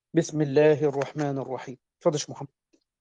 بسم الله الرحمن الرحيم. اتفضل يا شيخ محمد.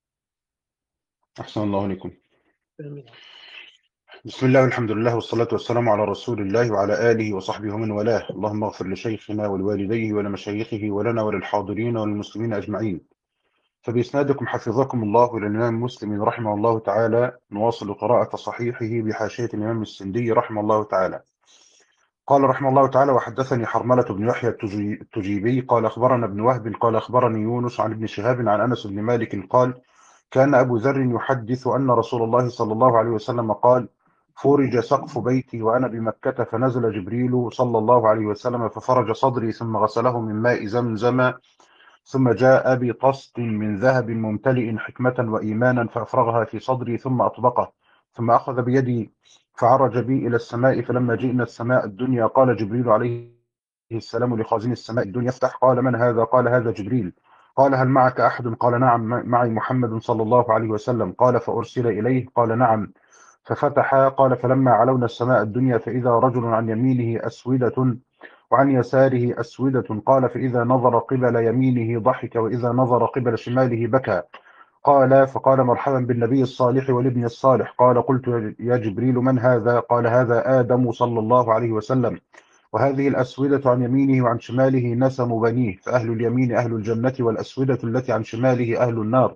أحسن الله عليكم. آمين. بسم الله والحمد لله والصلاة والسلام على رسول الله وعلى آله وصحبه ومن والاه. اللهم اغفر لشيخنا ولوالديه ولمشايخه ولنا وللحاضرين وللمسلمين أجمعين. فبإسنادكم حفظكم الله إلى الإمام مسلم رحمه الله تعالى، نواصل قراءة صحيحه بحاشية الإمام السندي رحمه الله تعالى. قال رحمه الله تعالى: وحدثني حرملة بن يحيى التجيبي قال أخبرنا ابن وهب قال أخبرني يونس عن ابن شهاب عن أنس بن مالك قال: كان أبو ذر يحدث أن رسول الله صلى الله عليه وسلم قال: فرج سقف بيتي وأنا بمكة فنزل جبريل صلى الله عليه وسلم ففرج صدري ثم غسله من ماء زمزم ثم جاء بطست من ذهب ممتلئ حكمة وإيمانا فأفرغها في صدري ثم أطبقه ثم أخذ بيدي فعرج بي إلى السماء فلما جئنا السماء الدنيا قال جبريل عليه السلام لخازن السماء الدنيا: افتح. قال: من هذا؟ قال: هذا جبريل. قال: هل معك أحد؟ قال: نعم معي محمد صلى الله عليه وسلم. قال: فأرسل إليه؟ قال: نعم. ففتح. قال: فلما علونا السماء الدنيا فإذا رجل عن يمينه أسودة وعن يساره أسودة. قال: فإذا نظر قبل يمينه ضحك وإذا نظر قبل شماله بكى. قال: فقال: مرحبا بالنبي الصالح والابن الصالح. قال: قلت: يا جبريل من هذا؟ قال: هذا آدم صلى الله عليه وسلم، وهذه الأسودة عن يمينه وعن شماله نسم بنيه، فأهل اليمين أهل الجنة والأسودة التي عن شماله أهل النار.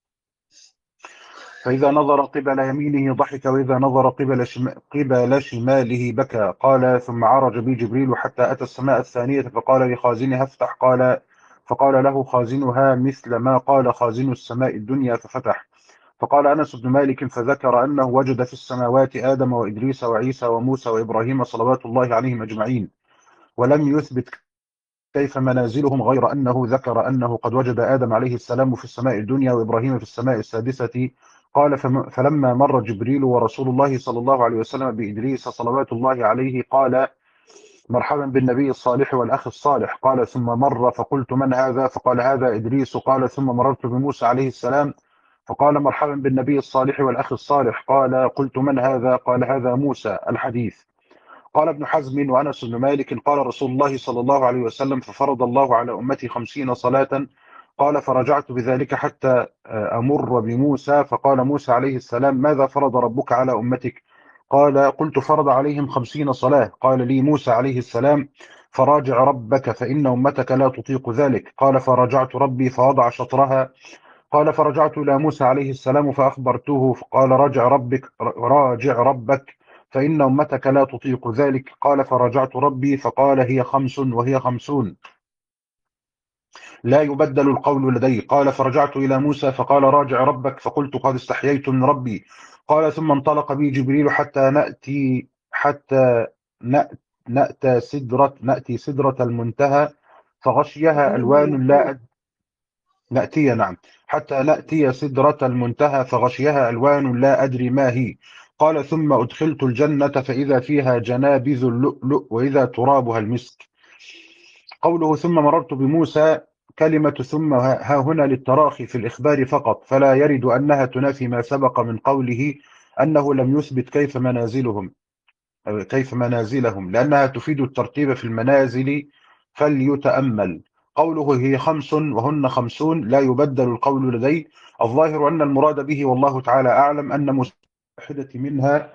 فإذا نظر قبل يمينه ضحك وإذا نظر قبل شماله بكى. قال: ثم عرج بي جبريل حتى أتى السماء الثانية فقال لخازنها: افتح. فقال له خازنها مثل ما قال خازن السماء الدنيا ففتح. فقال أنس بن مالك: فذكر أنه وجد في السماوات آدم وإدريس وعيسى وموسى وإبراهيم صلوات الله عليهم أجمعين، ولم يثبت كيف منازلهم، غير أنه ذكر أنه قد وجد آدم عليه السلام في السماء الدنيا وإبراهيم في السماء السادسة. قال: فلما مر جبريل ورسول الله صلى الله عليه وسلم بإدريس صلوات الله عليه قال: مرحبا بالنبي الصالح والأخ الصالح. قال: ثم مر فقلت: من هذا؟ فقال: هذا إدريس. قال: ثم مررت بموسى عليه السلام فقال: مرحبا بالنبي الصالح والأخ الصالح. قال: قلت: من هذا؟ قال: هذا موسى. الحديث. قال ابن حزم: وأنس بن مالك قال رسول الله صلى الله عليه وسلم: ففرض الله على أمتي 50 صلاة. قال: فرجعت بذلك حتى أمر بموسى فقال موسى عليه السلام: ماذا فرض ربك على أمتك؟ قال: قلت: فرض عليهم 50 صلاة. قال لي موسى عليه السلام: فراجع ربك فإن أمتك لا تطيق ذلك. قال: فرجعت ربي فوضع شطرها. قال: فرجعت إلى موسى عليه السلام فأخبرته فقال: راجع ربك فإن أمتك لا تطيق ذلك. قال: فرجعت ربي فقال: هي 5 وهي 50 لا يبدل القول لدي. قال: فرجعت إلى موسى فقال: راجع ربك. فقلت: قد استحييت من ربي. قال: ثم انطلق بي جبريل حتى نأتي سدرة المنتهى فغشيها ألوان لا نأتي نعم حتى نأتي سدرة المنتهى فغشيها ألوان لا أدري ما هي. قال: ثم أدخلت الجنة فإذا فيها جنابذ اللؤلؤ وإذا ترابها المسك. قوله ثم مررت بموسى، كلمة ثم ها هنا للتراخي في الإخبار فقط، فلا يرد أنها تنافي ما سبق من قوله أنه لم يثبت كيف منازلهم، لأنها تفيد الترتيب في المنازل. فليتأمل قوله هي 5 وهن 50 لا يبدل القول لدي. الظاهر أن المراد به والله تعالى أعلم أن واحدة منها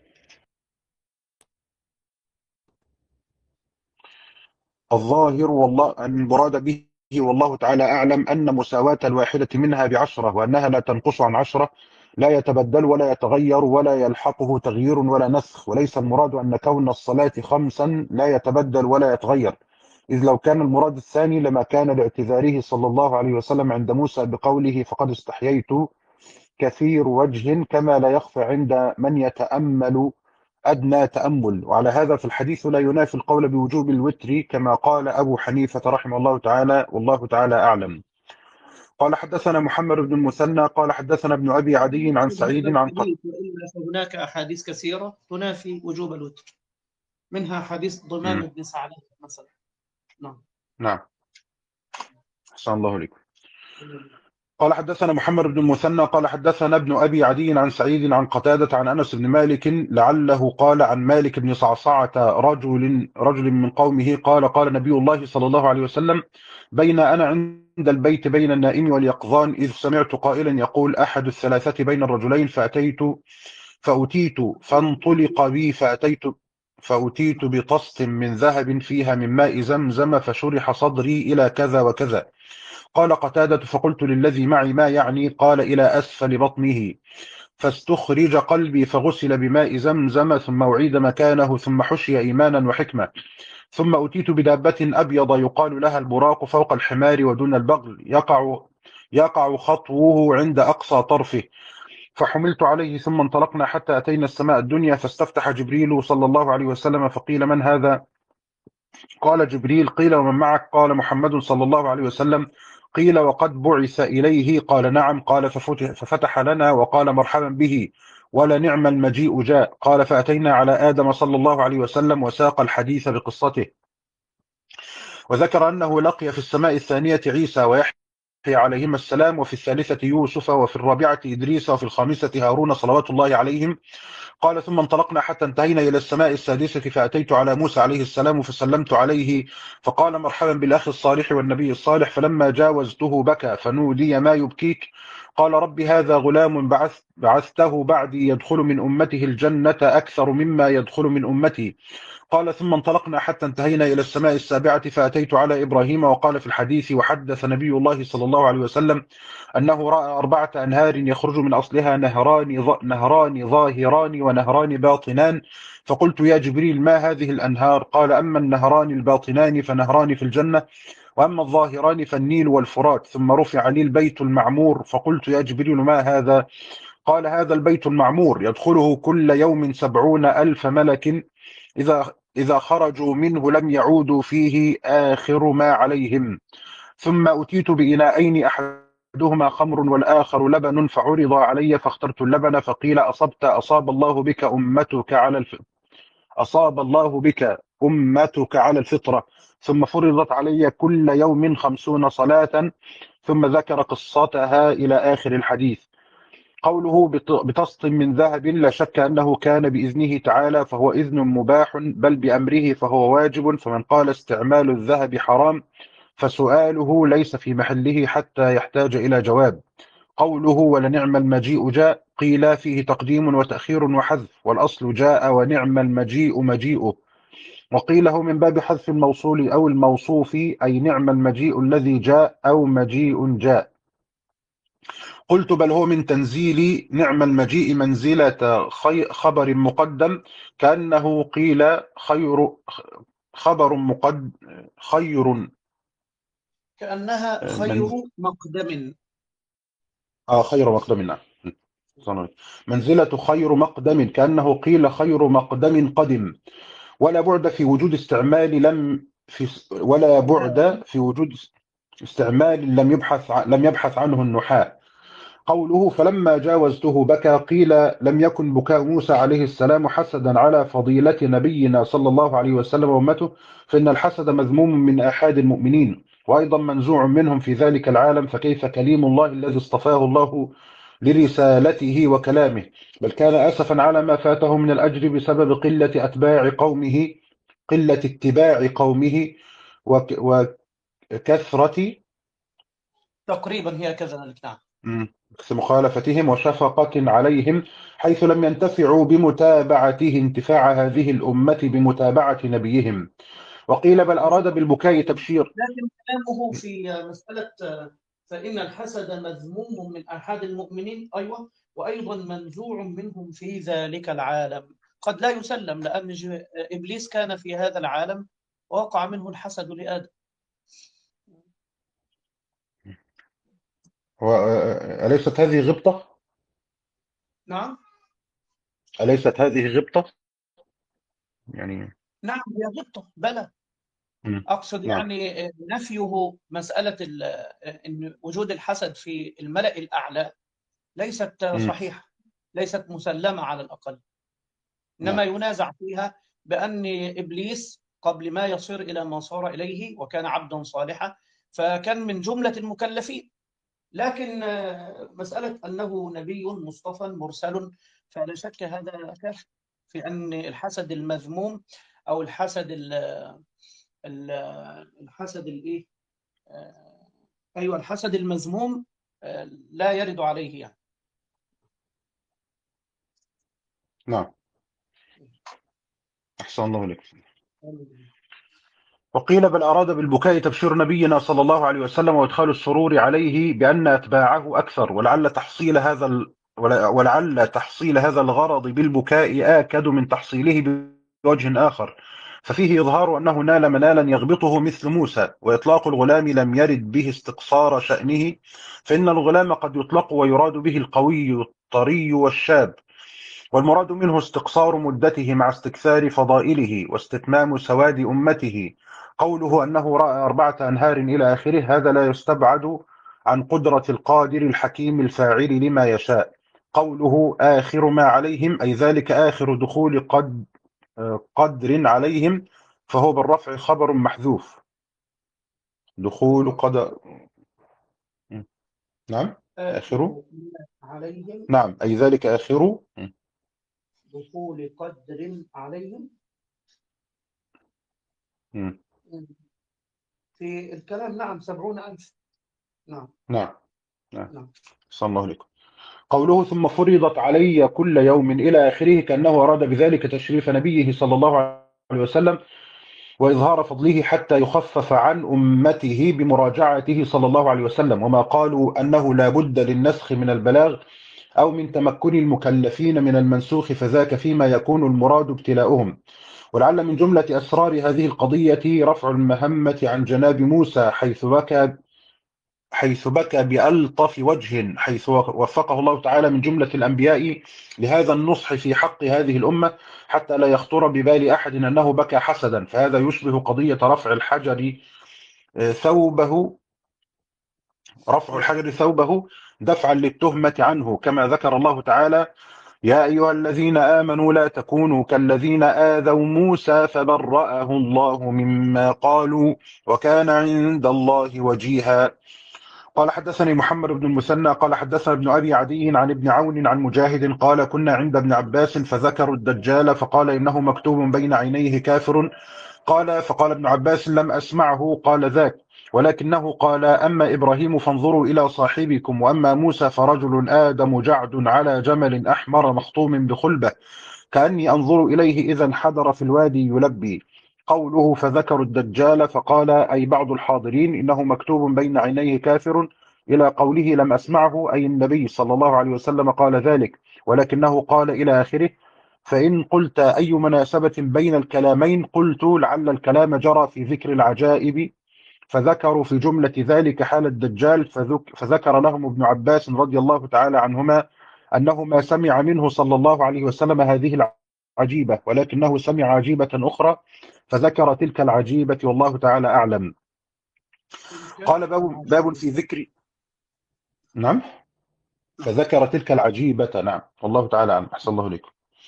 الظاهر والله أن المراد به والله تعالى أعلم أن مساواة الواحدة منها ب10 وأنها لا تنقص عن 10، لا يتبدل ولا يتغير ولا يلحقه تغيير ولا نسخ. وليس المراد أن كون الصلاة 5 لا يتبدل ولا يتغير، إذ لو كان المراد الثاني لما كان لاعتذاره صلى الله عليه وسلم عند موسى بقوله فقد استحييت كثير وجه، كما لا يخفى عند من يتأمل أدنى تأمل. وعلى هذا في الحديث لا ينافي القول بوجوب الوتر كما قال أبو حنيفة رحمه الله تعالى، والله تعالى أعلم. قال: حدثنا محمد بن المثنى قال حدثنا ابن أبي عدي عن هذا سعيد عن الحديث وإلا فهناك أحاديث كثيرة تنافي وجوب الوتر، منها حديث ضمان بن ثعلبة مثلا. نعم. نعم. أحسن الله عليكم. قال حدثنا محمد بن المثنى قال حدثنا ابن أبي عدي عن سعيد عن قتادة عن أنس بن مالك لعله قال عن مالك بن صعصعة رجل من قومه قال نبي الله صلى الله عليه وسلم: بين أنا عند البيت بين النائم واليقظان إذ سمعت قائلا يقول: أحد الثلاثة بين الرجلين فأتيت فانطلق بي فأتيت بطست من ذهب فيها من ماء زمزم فشرح صدري إلى كذا وكذا. قال قتادة: فقلت للذي معي: ما يعني؟ قال: إلى أسفل بطنه. فاستخرج قلبي فغسل بماء زمزم ثم أعيد مكانه ثم حشي إيمانا وحكمة. ثم أتيت بدابة أبيض يقال لها البراق فوق الحمار ودون البغل يقع خطوه عند أقصى طرفه. فحملت عليه ثم انطلقنا حتى أتينا السماء الدنيا فاستفتح جبريل صلى الله عليه وسلم فقيل: من هذا؟ قال جبريل. قيل: ومن معك؟ قال: محمد صلى الله عليه وسلم. قيل: وقد بعث إليه؟ قال: نعم. قال: ففتح لنا وقال: مرحبا به ولنعم المجيء جاء. قال: فأتينا على آدم صلى الله عليه وسلم وساق الحديث بقصته، وذكر أنه لقي في السماء الثانية عيسى ويحيى عليهما السلام، وفي الثالثة يوسف، وفي الرابعة إدريس، وفي الخامسة هارون صلوات الله عليهم. قال: ثم انطلقنا حتى انتهينا إلى السماء السادسة فأتيت على موسى عليه السلام فسلمت عليه فقال: مرحبا بالأخ الصالح والنبي الصالح. فلما جاوزته بكى فنودي: ما يبكيك؟ قال: رب هذا غلام بعثته بعدي يدخل من أمته الجنة أكثر مما يدخل من أمتي. قال: ثم انطلقنا حتى انتهينا إلى السماء السابعة فأتيت على إبراهيم. وقال في الحديث: وحدث نبي الله صلى الله عليه وسلم أنه رأى 4 أنهار يخرج من أصلها نهران ظاهران ونهران باطنان. فقلت: يا جبريل، ما هذه الأنهار؟ قال: أما النهران الباطنان فنهران في الجنة، وأما الظاهران فالنيل والفرات. ثم رفع لي البيت المعمور. فقلت: يا جبريل، ما هذا؟ قال: هذا البيت المعمور يدخله كل يوم 70,000 ملك، إذا خرجوا منه لم يعودوا فيه آخر ما عليهم. ثم أتيت بإناءين أحدهما خمر والآخر لبن، فعرض علي فاخترت اللبن. فقيل: أصاب الله بك أمتك على الفطرة. ثم فرضت علي كل يوم 50 صلاة. ثم ذكر قصتها إلى آخر الحديث. قوله بطست من ذهب، لا شك أنه كان بإذنه تعالى فهو إذن مباح، بل بأمره فهو واجب. فمن قال استعمال الذهب حرام فسؤاله ليس في محله حتى يحتاج إلى جواب. قوله ولنعم المجيء جاء، قيل فيه تقديم وتأخير وحذف، والأصل جاء ونعم المجيء مجيئه. وقيل هو من باب حذف الموصول أو الموصوف، أي نعم المجيء الذي جاء أو مجيء جاء. قلت: بل هو من تنزيل نعم المجيء منزلة خبر مقدم، كأنه قيل خبر خير كأنها خير منزل مقدم. خير مقدم. نعم. منزلة خير مقدم، كأنه قيل خير مقدم قدم. ولا بعد في وجود استعمال لم يبحث عنه النحاة. قوله فلما جاوزته بكى، قيل لم يكن بكاء موسى عليه السلام حسدا على فضيلة نبينا صلى الله عليه وسلم وأمته، فإن الحسد مذموم من آحاد المؤمنين، وأيضا منزوع منهم في ذلك العالم، فكيف كليم الله الذي اصطفاه الله لرسالته وكلامه؟ بل كان أسفا على ما فاته من الأجر بسبب قلة اتباع قومه وكثرة تقريبا هي كذلك. نعم. مخالفتهم وشفقة عليهم، حيث لم ينتفعوا بمتابعته انتفاع هذه الأمة بمتابعة نبيهم. وقيل بل أراد بالبكاء تبشير. لكن كلامه في مسألة فإن الحسد مذموم من أحد المؤمنين، أيوة، وأيضا منزوع منهم في ذلك العالم، قد لا يسلم، لأن إبليس كان في هذا العالم ووقع منه الحسد لآدم. أليست هذه غبطة؟ نعم. أليست هذه غبطة؟ يعني نعم هي غبطة، بلى. أقصد نعم. يعني نفيه مسألة إن وجود الحسد في الملأ الأعلى ليست صحيحة، ليست مسلمة على الأقل، إنما ينازع فيها بأن إبليس قبل ما يصير إلى ما صار إليه وكان عبدا صالحا، فكان من جملة المكلفين، لكن مسألة أنه نبي مصطفى مرسل فلا شك هذا كافي في أن الحسد المذموم أو ال- الحسد الإيه أيوه الحسد المذموم لا يرد عليه يعني. نعم. أحسن الله إليك. وقيل بل أراد بالبكاء تبشير نبينا صلى الله عليه وسلم وإدخال السرور عليه بأن أتباعه أكثر، ولعل تحصيل هذا الغرض بالبكاء آكد من تحصيله بوجه آخر، ففيه إظهار أنه نال منالا يغبطه مثل موسى، وإطلاق الغلام لم يرد به استقصار شأنه، فإن الغلام قد يطلق ويراد به القوي الطري والشاب، والمراد منه استقصار مدته مع استكثار فضائله واستتمام سواد أمته. قوله أنه رأى 4 أنهار إلى آخره هذا لا يستبعد عن قدرة القادر الحكيم الفاعل لما يشاء. قوله آخر ما عليهم أي ذلك آخر دخول قدر عليهم، فهو بالرفع خبر محذوف. دخول قدر. نعم. آخر. عليهم نعم أي ذلك آخر دخول قدر عليهم. في الكلام نعم 70,000. نعم نعم. نعم. نعم. صلى الله عليكم. قوله ثم فرضت علي كل يوم إلى آخره كأنه أراد بذلك تشريف نبيه صلى الله عليه وسلم وإظهار فضله حتى يخفف عن أمته بمراجعته صلى الله عليه وسلم، وما قالوا أنه لا بد للنسخ من البلاغ أو من تمكن المكلفين من المنسوخ، فذاك فيما يكون المراد ابتلاؤهم. ولعل من جملة أسرار هذه القضية رفع المهمة عن جناب موسى حيث بكى بألطف وجه، حيث وفقه الله تعالى من جملة الأنبياء لهذا النصح في حق هذه الأمة، حتى لا يخطر ببال أحد أنه بكى حسدا، فهذا يشبه قضية رفع الحجر ثوبه دفعا للتهمة عنه، كما ذكر الله تعالى: يا أيها الذين آمنوا لا تكونوا كالذين آذوا موسى فبرأه الله مما قالوا وكان عند الله وجيها. قال حدثني محمد بن المثنى قال حدثنا ابن أبي عدي عن ابن عون عن مجاهد قال كنا عند ابن عباس فذكروا الدجال فقال إنه مكتوب بين عينيه كافر. فقال ابن عباس لم أسمعه قال ذاك، ولكنه قال أما إبراهيم فانظروا إلى صاحبكم، وأما موسى فرجل آدم جعد على جمل أحمر مخطوم بخلبة كأني أنظر إليه إذا انحدر في الوادي يلبي. قوله فذكروا الدجال فقال أي بعض الحاضرين إنه مكتوب بين عينيه كافر، إلى قوله لم أسمعه أي النبي صلى الله عليه وسلم قال ذلك، ولكنه قال إلى آخره. فإن قلت أي مناسبة بين الكلامين قلت لعل الكلام جرى في ذكر العجائب، فذكروا في جملة ذلك حال الدجال، فذكر لهم ابن عباس رضي الله تعالى عنهما أنه ما سمع منه صلى الله عليه وسلم هذه العجيبة، ولكنه سمع عجيبة أخرى فذكر تلك العجيبة والله تعالى أعلم. قال باب في ذكر. نعم. فذكر تلك العجيبة. نعم والله تعالى أعلم. أحسن الله إليكم.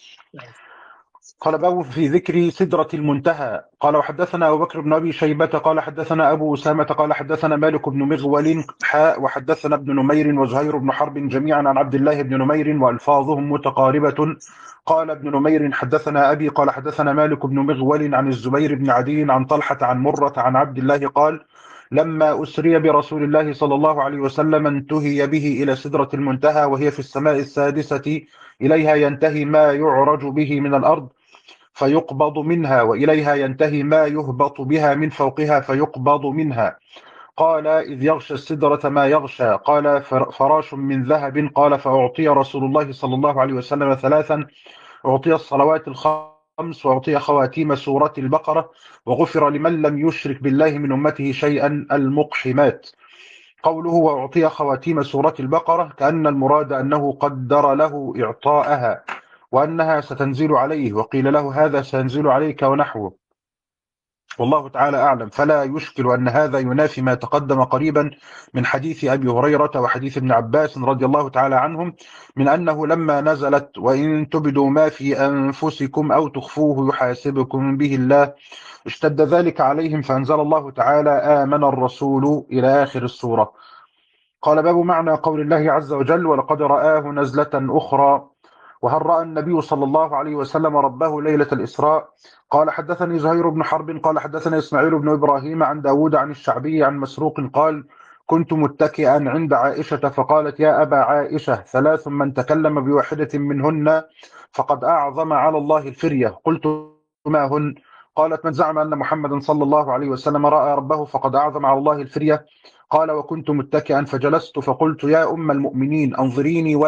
قال باب في ذكر سدرة المنتهى. قال وحدثنا أبو بكر بن أبي شيبة قال حدثنا أبو أسامة قال حدثنا مالك بن مغول وحدثنا ابن نمير وزهير بن حرب جميعا عن عبد الله بن نمير وألفاظهم متقاربة. قال ابن نمير حدثنا أبي قال حدثنا مالك بن مغول عن الزبير بن عدي عن طلحة عن مرة عن عبد الله قال لما أسري برسول الله صلى الله عليه وسلم انتهي به إلى سدرة المنتهى وهي في السماء السادسة، إليها ينتهي ما يعرج به من الأرض فيقبض منها، وإليها ينتهي ما يهبط بها من فوقها فيقبض منها. قال إذ يغشى السدرة ما يغشى. قال فراش من ذهب. قال فأعطي رسول الله صلى الله عليه وسلم 3: أعطي الصلوات الخمس، وأعطي خواتيم سورة البقرة، وغفر لمن لم يشرك بالله من أمته شيئا المقحمات. قوله وأعطي خواتيم سورة البقرة كأن المراد أنه قدر له إعطاءها وأنها ستنزل عليه، وقيل له هذا سينزل عليك ونحوه، والله تعالى أعلم. فلا يشكل أن هذا ينافي ما تقدم قريبا من حديث أبي هريرة وحديث ابن عباس رضي الله تعالى عنهم من أنه لما نزلت وإن تبدوا ما في أنفسكم أو تخفوه يحاسبكم به الله اشتد ذلك عليهم، فأنزل الله تعالى آمن الرسول إلى آخر السورة. قال باب معنى قول الله عز وجل ولقد رآه نزلة أخرى. وهل رأى النبي صلى الله عليه وسلم ربه ليلة الإسراء؟ قال حدثني زهير بن حرب قال حدثني إسماعيل بن إبراهيم عن داود عن الشعبي عن مسروق قال كنت متكئا عند عائشة فقالت يا أبا عائشة 3 من تكلم بواحدة منهن فقد أعظم على الله الفرية. قلت ما هن؟ قالت من زعم أن محمدا صلى الله عليه وسلم رأى ربه فقد أعظم على الله الفرية. قال وكنت متكئا فجلست فقلت يا أم المؤمنين أنظريني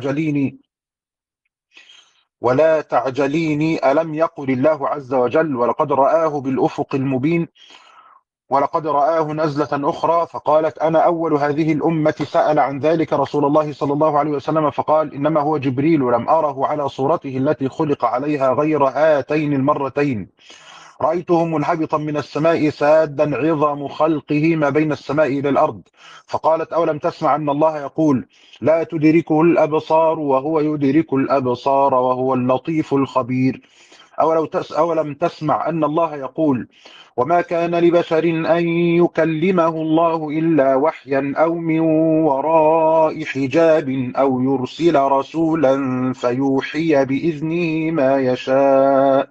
ولا تعجليني ألم يقل الله عز وجل ولقد رآه بالأفق المبين ولقد رآه نزلة أخرى؟ فقالت أنا أول هذه الأمة سأل عن ذلك رسول الله صلى الله عليه وسلم فقال إنما هو جبريل لم أره على صورته التي خلق عليها غير هاتين المرتين. رأيته منهبطا من السماء سادا عظم خلقه ما بين السماء إلى الأرض. فقالت أولم تسمع أن الله يقول لا تدركه الأبصار وهو يدرك الأبصار وهو اللطيف الخبير؟ أولم تسمع أن الله يقول وما كان لبشر أن يكلمه الله إلا وحيا أو من وراء حجاب أو يرسل رسولا فيوحي بإذنه ما يشاء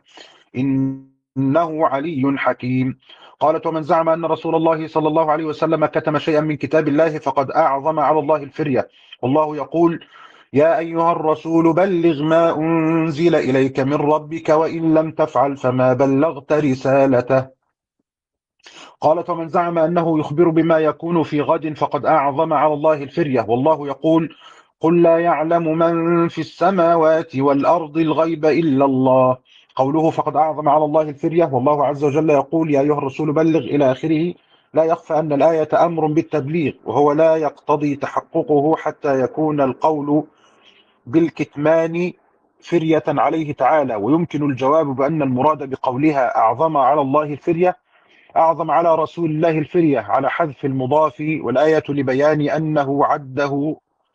إنه علي حكيم. قالت ومن زعم أن رسول الله صلى الله عليه وسلم كتم شيئا من كتاب الله فقد أعظم على الله الفرية. والله يقول يا أيها الرسول بلغ ما أنزل إليك من ربك وإن لم تفعل فما بلغت رسالته. قالت ومن زعم أنه يخبر بما يكون في غد فقد أعظم على الله الفرية. والله يقول قل لا يعلم من في السماوات والأرض الغيب إلا الله. قوله فقد أعظم على الله الفرية والله عز وجل يقول يا أيها الرسول بلغ إلى آخره. لا يخفى أن الآية أمر بالتبليغ وهو لا يقتضي تحققه حتى يكون القول بالكتمان فرية عليه تعالى. ويمكن الجواب بأن المراد بقولها أعظم على الله الفرية أعظم على رسول الله الفرية على حذف المضاف والآية لبيان أنه عده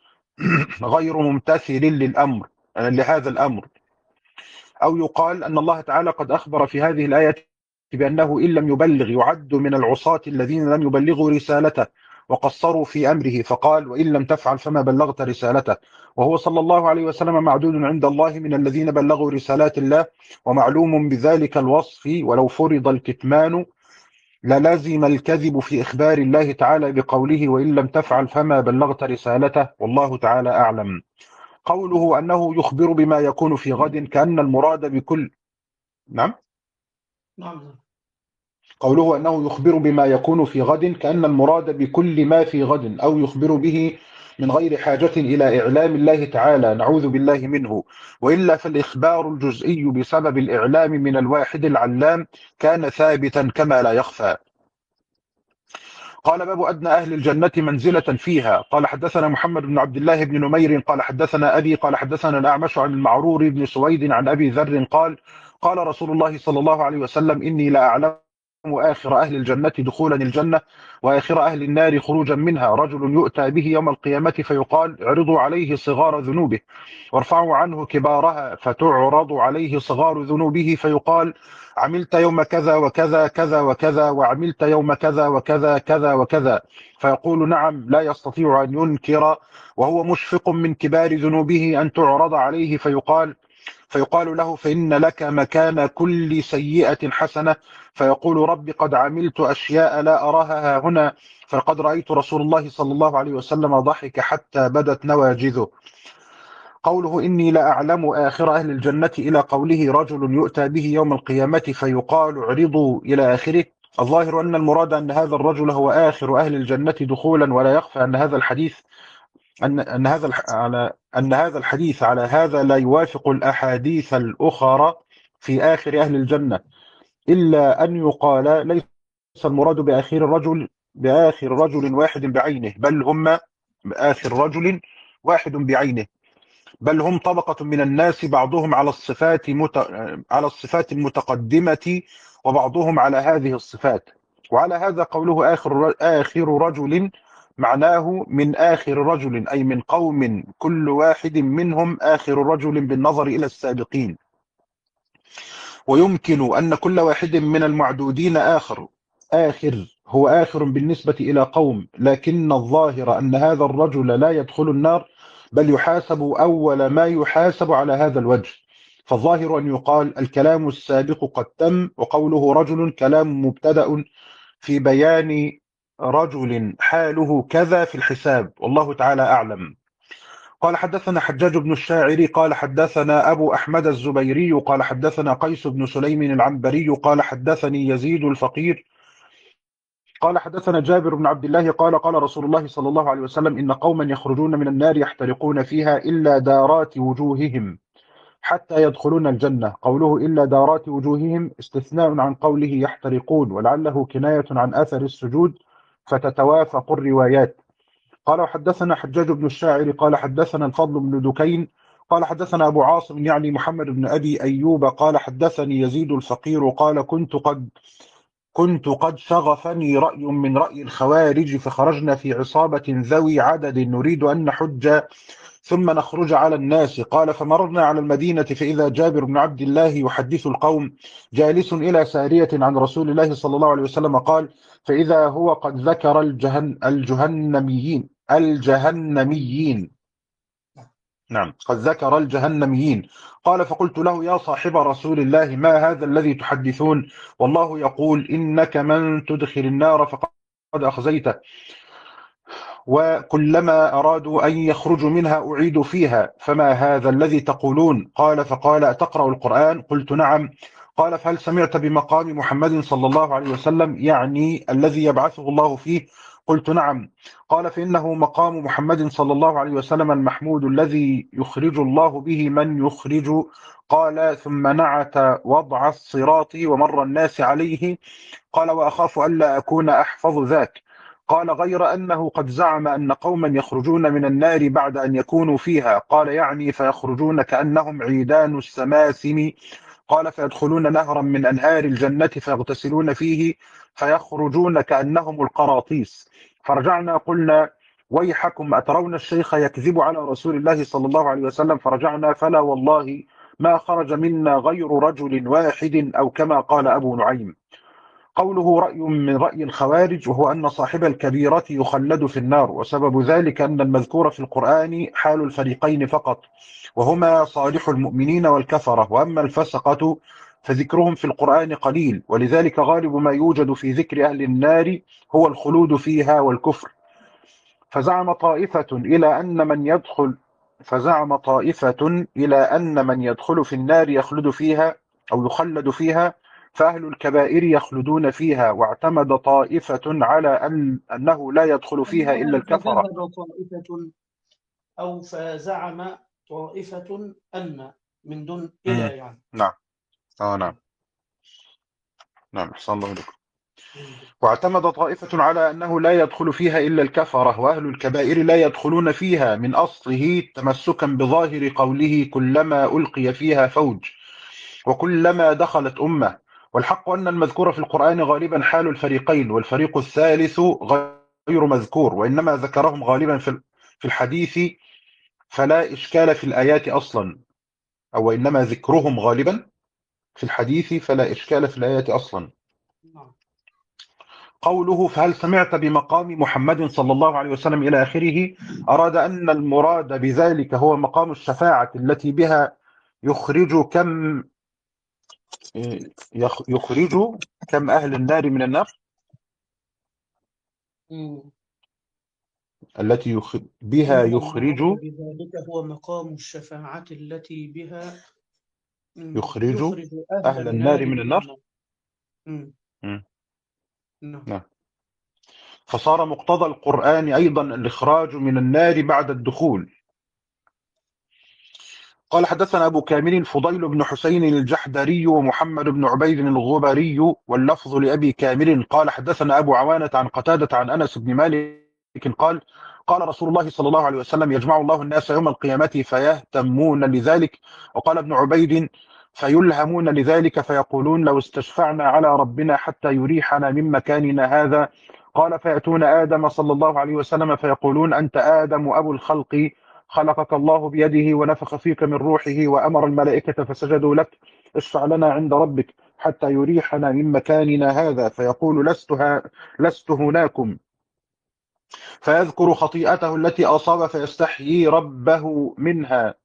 غير ممتثل لهذا الأمر. أو يقال أن الله تعالى قد أخبر في هذه الآية بأنه إن لم يبلغ يعد من العصاة الذين لم يبلغوا رسالته وقصروا في أمره فقال وإن لم تفعل فما بلغت رسالته. وهو صلى الله عليه وسلم معدود عند الله من الذين بلغوا رسالات الله ومعلوم بذلك الوصف. ولو فرض الكتمان للازم الكذب في إخبار الله تعالى بقوله وإن لم تفعل فما بلغت رسالته والله تعالى أعلم. قوله أنه يخبر بما يكون في غد كأن المراد بكل نعم قوله أنه يخبر بما يكون في غد كأن المراد بكل ما في غد أو يخبر به من غير حاجة إلى إعلام الله تعالى نعوذ بالله منه. وإلا فالإخبار الجزئي بسبب الإعلام من الواحد العلام كان ثابتا كما لا يخفى. قال باب أدنى أهل الجنة منزلة فيها. قال حدثنا محمد بن عبد الله بن نمير قال حدثنا أبي قال حدثنا الأعمش عن المعرور بن سويد عن أبي ذر قال قال رسول الله صلى الله عليه وسلم إني لا أعلم وآخر أهل الجنة دخولا الجنة وآخر أهل النار خروجا منها رجل يؤتى به يوم القيامة فيقال اعرضوا عليه صغار ذنوبه وارفعوا عنه كبارها فتعرض عليه صغار ذنوبه فيقال عملت يوم كذا وكذا كذا وكذا وعملت يوم كذا وكذا كذا وكذا فيقول نعم لا يستطيع أن ينكر وهو مشفق من كبار ذنوبه أن تعرض عليه فيقال له فإن لك مكان كل سيئة حسنة فيقول رب قد عملت أشياء لا أراها هنا فقد رأيت رسول الله صلى الله عليه وسلم ضحك حتى بدت نواجذه. قوله إني لا أعلم آخر أهل الجنة إلى قوله رجل يؤتى به يوم القيامة فيقال اعرضوا إلى آخره. الظاهر أن المراد أن هذا الرجل هو آخر أهل الجنة دخولا ولا يخفى أن هذا الحديث أن هذا الحديث على هذا لا يوافق الأحاديث الأخرى في آخر أهل الجنة إلا أن يقال ليس المراد بآخر رجل واحد بعينه بل هم بآخر رجل واحد بعينه بل هم طبقة من الناس بعضهم على الصفات المتقدمة وبعضهم على هذه الصفات. وعلى هذا قوله آخر رجل معناه من آخر رجل أي من قوم كل واحد منهم آخر رجل بالنظر إلى السابقين. ويمكن أن كل واحد من المعدودين آخر هو آخر بالنسبة إلى قوم، لكن الظاهر أن هذا الرجل لا يدخل النار، بل يحاسب أول ما يحاسب على هذا الوجه. فالظاهر أن يقال الكلام السابق قد تم، وقوله رجل كلام مبتدأ في بيان رجل حاله كذا في الحساب، والله تعالى أعلم. قال حدثنا حجاج بن الشاعر قال حدثنا أبو أحمد الزبيري قال حدثنا قيس بن سليم العنبري قال حدثني يزيد الفقير قال حدثنا جابر بن عبد الله قال قال رسول الله صلى الله عليه وسلم إن قوما يخرجون من النار يحترقون فيها إلا دارات وجوههم حتى يدخلون الجنة. قوله إلا دارات وجوههم استثناء عن قوله يحترقون، ولعله كناية عن أثر السجود، فتتوافق الروايات. قال وحدثنا حجاج بن الشاعر قال حدثنا الفضل بن دكين قال حدثنا أبو عاصم يعني محمد بن أبي أيوب قال حدثني يزيد الفقير قال كنت قد شغفني رأي من رأي الخوارج، فخرجنا في عصابة ذوي عدد نريد أن نحج ثم نخرج على الناس. قال فمررنا على المدينة فإذا جابر بن عبد الله يحدث القوم جالس إلى سارية عن رسول الله صلى الله عليه وسلم قال فإذا هو قد ذكر الجهنميين. نعم، قد ذكر الجهنميين. قال فقلت له يا صاحب رسول الله ما هذا الذي تحدثون؟ والله يقول إنك من تدخل النار فقد أخزيته، وكلما أرادوا أن يخرجوا منها أعيدوا فيها، فما هذا الذي تقولون؟ فقال أتقرأ القرآن؟ قلت نعم. قال فهل سمعت بمقام محمد صلى الله عليه وسلم، يعني الذي يبعثه الله فيه؟ قلت نعم. قال فإنه مقام محمد صلى الله عليه وسلم المحمود الذي يخرج الله به من يخرج. قال ثم نعت وضع الصراط ومر الناس عليه. قال وأخاف ألا أكون أحفظ ذاك. قال غير أنه قد زعم أن قوما يخرجون من النار بعد أن يكونوا فيها. قال يعني فيخرجون كأنهم عيدان السماسم. قال فيدخلون نهرا من أنهار الجنة فيغتسلون فيه فيخرجون كأنهم القراطيس. فرجعنا قلنا ويحكم أترون الشيخ يكذب على رسول الله صلى الله عليه وسلم؟ فرجعنا فلا والله ما خرج منا غير رجل واحد، أو كما قال أبو نعيم. قوله رأي من رأي الخوارج، وهو أن صاحب الكبيرة يخلد في النار، وسبب ذلك أن المذكور في القرآن حال الفريقين فقط، وهما صالح المؤمنين والكفرة، وأما الفسقة فذكرهم في القرآن قليل، ولذلك غالب ما يوجد في ذكر أهل النار هو الخلود فيها والكفر. فزعم طائفة إلى أن من يدخل في النار يخلد فيها أو يخلد فيها، فأهل الكبائر يخلدون فيها، واعتمد طائفة على أنه لا يدخل فيها إلا الكفرة. فذهب طائفة أو فزعم طائفة أن من دون إلى يعني. نعم. نعم. نعم، أحسن الله لكم. واعتمد طائفة على أنه لا يدخل فيها إلا الكفرة، وأهل الكبائر لا يدخلون فيها من أصله، تمسكا بظاهر قوله كلما ألقي فيها فوج وكلما دخلت أمة. والحق أن المذكور في القرآن غالبا حال الفريقين، والفريق الثالث غير مذكور، وإنما ذكرهم غالبا في الحديث فلا إشكال في الآيات أصلا، أو إنما ذكرهم غالبا في الحديث فلا إشكال في الآيات أصلا. قوله فهل سمعت بمقام محمد صلى الله عليه وسلم إلى آخره، أراد أن المراد بذلك هو مقام الشفاعة التي بها يخرج كم أهل النار من النار، التي بها يخرج بذلك هو مقام الشفاعة التي بها يخرج أهل النار من النار. نعم. فصار مقتضى القرآن أيضا الإخراج من النار بعد الدخول. قال حدثنا أبو كامل فضيل بن حسين الجحدري ومحمد بن عبيد الغبري، واللفظ لأبي كامل قال حدثنا أبو عوانة عن قتادة عن أنس بن مالك قال قال رسول الله صلى الله عليه وسلم يجمع الله الناس يوم القيامة فيهتمون لذلك. وقال ابن عبيد فيلهمون لذلك فيقولون لو استشفعنا على ربنا حتى يريحنا من مكاننا هذا. قال فيأتون آدم صلى الله عليه وسلم فيقولون أنت آدم أبو الخلق، خلقك الله بيده ونفخ فيك من روحه وأمر الملائكة فسجدوا لك، اشفع لنا عند ربك. حتى يريحنا من مكاننا هذا، فيقول لست هناكم، فيذكر خطيئته التي أصاب فيستحيي ربه منها.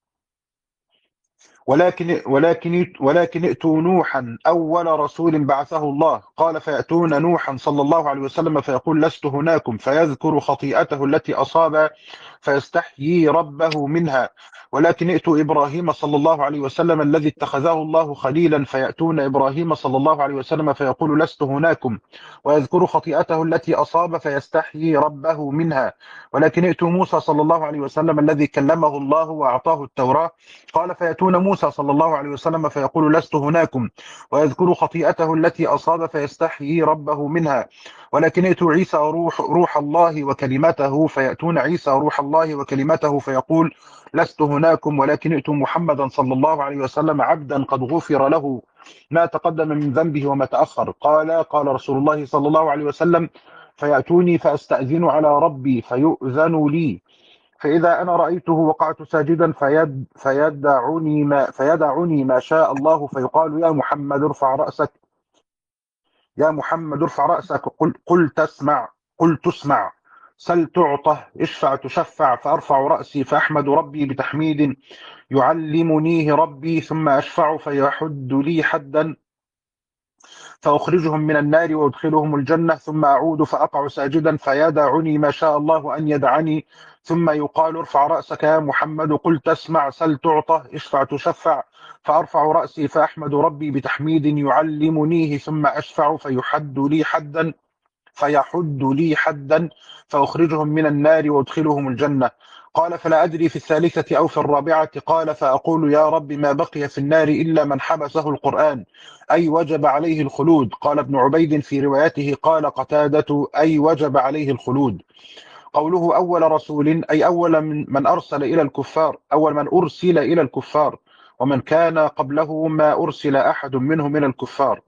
ولكن ائتوا نوحا أول رسول بعثه الله، قال فيأتون نوحا صلى الله عليه وسلم فيقول لست هناكم، فيذكر خطيئته التي أصاب فيستحيي ربه منها. ولكن ائتوا إبراهيم صلى الله عليه وسلم الذي اتخذه الله خليلا، فيأتون إبراهيم صلى الله عليه وسلم فيقول لست هناكم، ويذكر خطيئته التي أصاب فيستحيي ربه منها. ولكن ائتوا موسى صلى الله عليه وسلم الذي كلمه الله وأعطاه التوراة، قال فيأتون موسى صلى الله عليه وسلم فيقول لست هناكم، ويذكر خطيئته التي أصاب فيستحيي ربه منها. ولكن ائتوا عيسى روح الله وكلمته، فيأتون عيسى روح الله وكلمته فيقول لست هناكم. ولكن ائتوا محمدا صلى الله عليه وسلم عبدا قد غفر له ما تقدم من ذنبه وما تأخر، قال رسول الله صلى الله عليه وسلم فيأتوني فأستأذن على ربي فيؤذن لي، فإذا أنا رأيته وقعت ساجدا فيدعني ما شاء الله، فيقال يا محمد ارفع رأسك، يا محمد ارفع رأسك، قل تسمع، سل تعطه، اشفع تشفع، فأرفع رأسي فأحمد ربي بتحميد يعلمنيه ربي، ثم أشفع فيحد لي حدا فأخرجهم من النار وأدخلهم الجنة، ثم أعود فأقع ساجدا فيدعني ما شاء الله أن يدعني، ثم يقال ارفع رأسك يا محمد، قل تسمع، سل تعطه، اشفع تشفع، فأرفع رأسي فأحمد ربي بتحميد يعلمنيه، ثم أشفع فيحد لي حدا فأخرجهم من النار وأدخلهم الجنة. قال فلا أدري في الثالثة أو في الرابعة، قال فأقول يا رب ما بقي في النار إلا من حبسه القرآن، أي وجب عليه الخلود. قال ابن عبيد في روايته قال قتادة أي وجب عليه الخلود. قوله أول رسول أي أول من أرسل إلى الكفار، أول من أرسل إلى الكفار، ومن كان قبله ما أرسل أحد منهم من الكفار.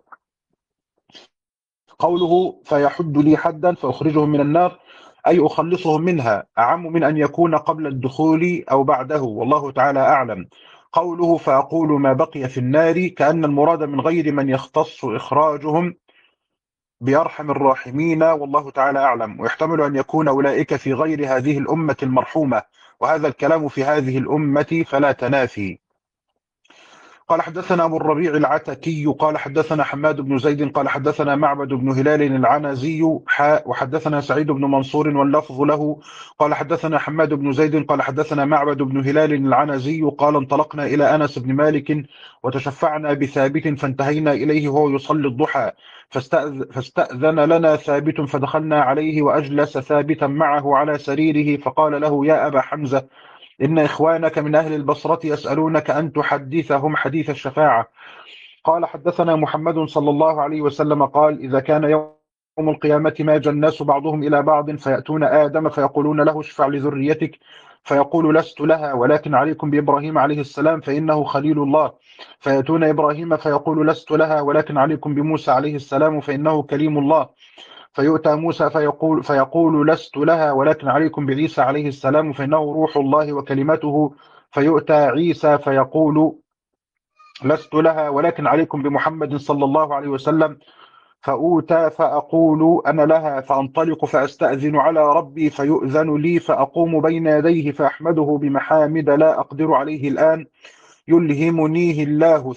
قوله فيحد لي حدا فأخرجهم من النار أي أخلصهم منها، أعم من أن يكون قبل الدخول أو بعده، والله تعالى أعلم. قوله فأقول ما بقي في النار، كأن المراد من غير من يختص إخراجهم بأرحم الراحمين، والله تعالى أعلم. ويحتمل أن يكون أولئك في غير هذه الأمة المرحومة، وهذا الكلام في هذه الأمة فلا تنافي. قال حدثنا أبو الربيع العتكي قال حدثنا حماد بن زيد قال حدثنا معبد بن هلال العنزي وحدثنا سعيد بن منصور واللفظ له قال حدثنا حماد بن زيد قال حدثنا معبد بن هلال العنزي قال انطلقنا إلى أنس بن مالك وتشفعنا بثابت فانتهينا إليه وهو يصلي الضحى، فاستأذن لنا ثابت فدخلنا عليه وأجلس ثابتا معه على سريره فقال له يا أبا حمزة إن إخوانك من أهل البصرة يسألونك أن تحدثهم حديث الشفاعة. قال حدثنا محمد صلى الله عليه وسلم قال إذا كان يوم القيامة ماج الناس بعضهم إلى بعض فيأتون آدم فيقولون له اشفع لذريتك، فيقول لست لها ولكن عليكم بإبراهيم عليه السلام فإنه خليل الله، فيأتون إبراهيم فيقول لست لها ولكن عليكم بموسى عليه السلام فإنه كليم الله، فيؤتى موسى فيقول لست لها ولكن عليكم بعيسى عليه السلام فإنه روح الله وكلمته، فيؤتى عيسى فيقول لست لها ولكن عليكم بمحمد صلى الله عليه وسلم، فأوتى فأقول أنا لها، فأنطلق فأستأذن على ربي فيؤذن لي، فأقوم بين يديه فأحمده بمحامد لا أقدر عليه الآن يلهمنيه الله،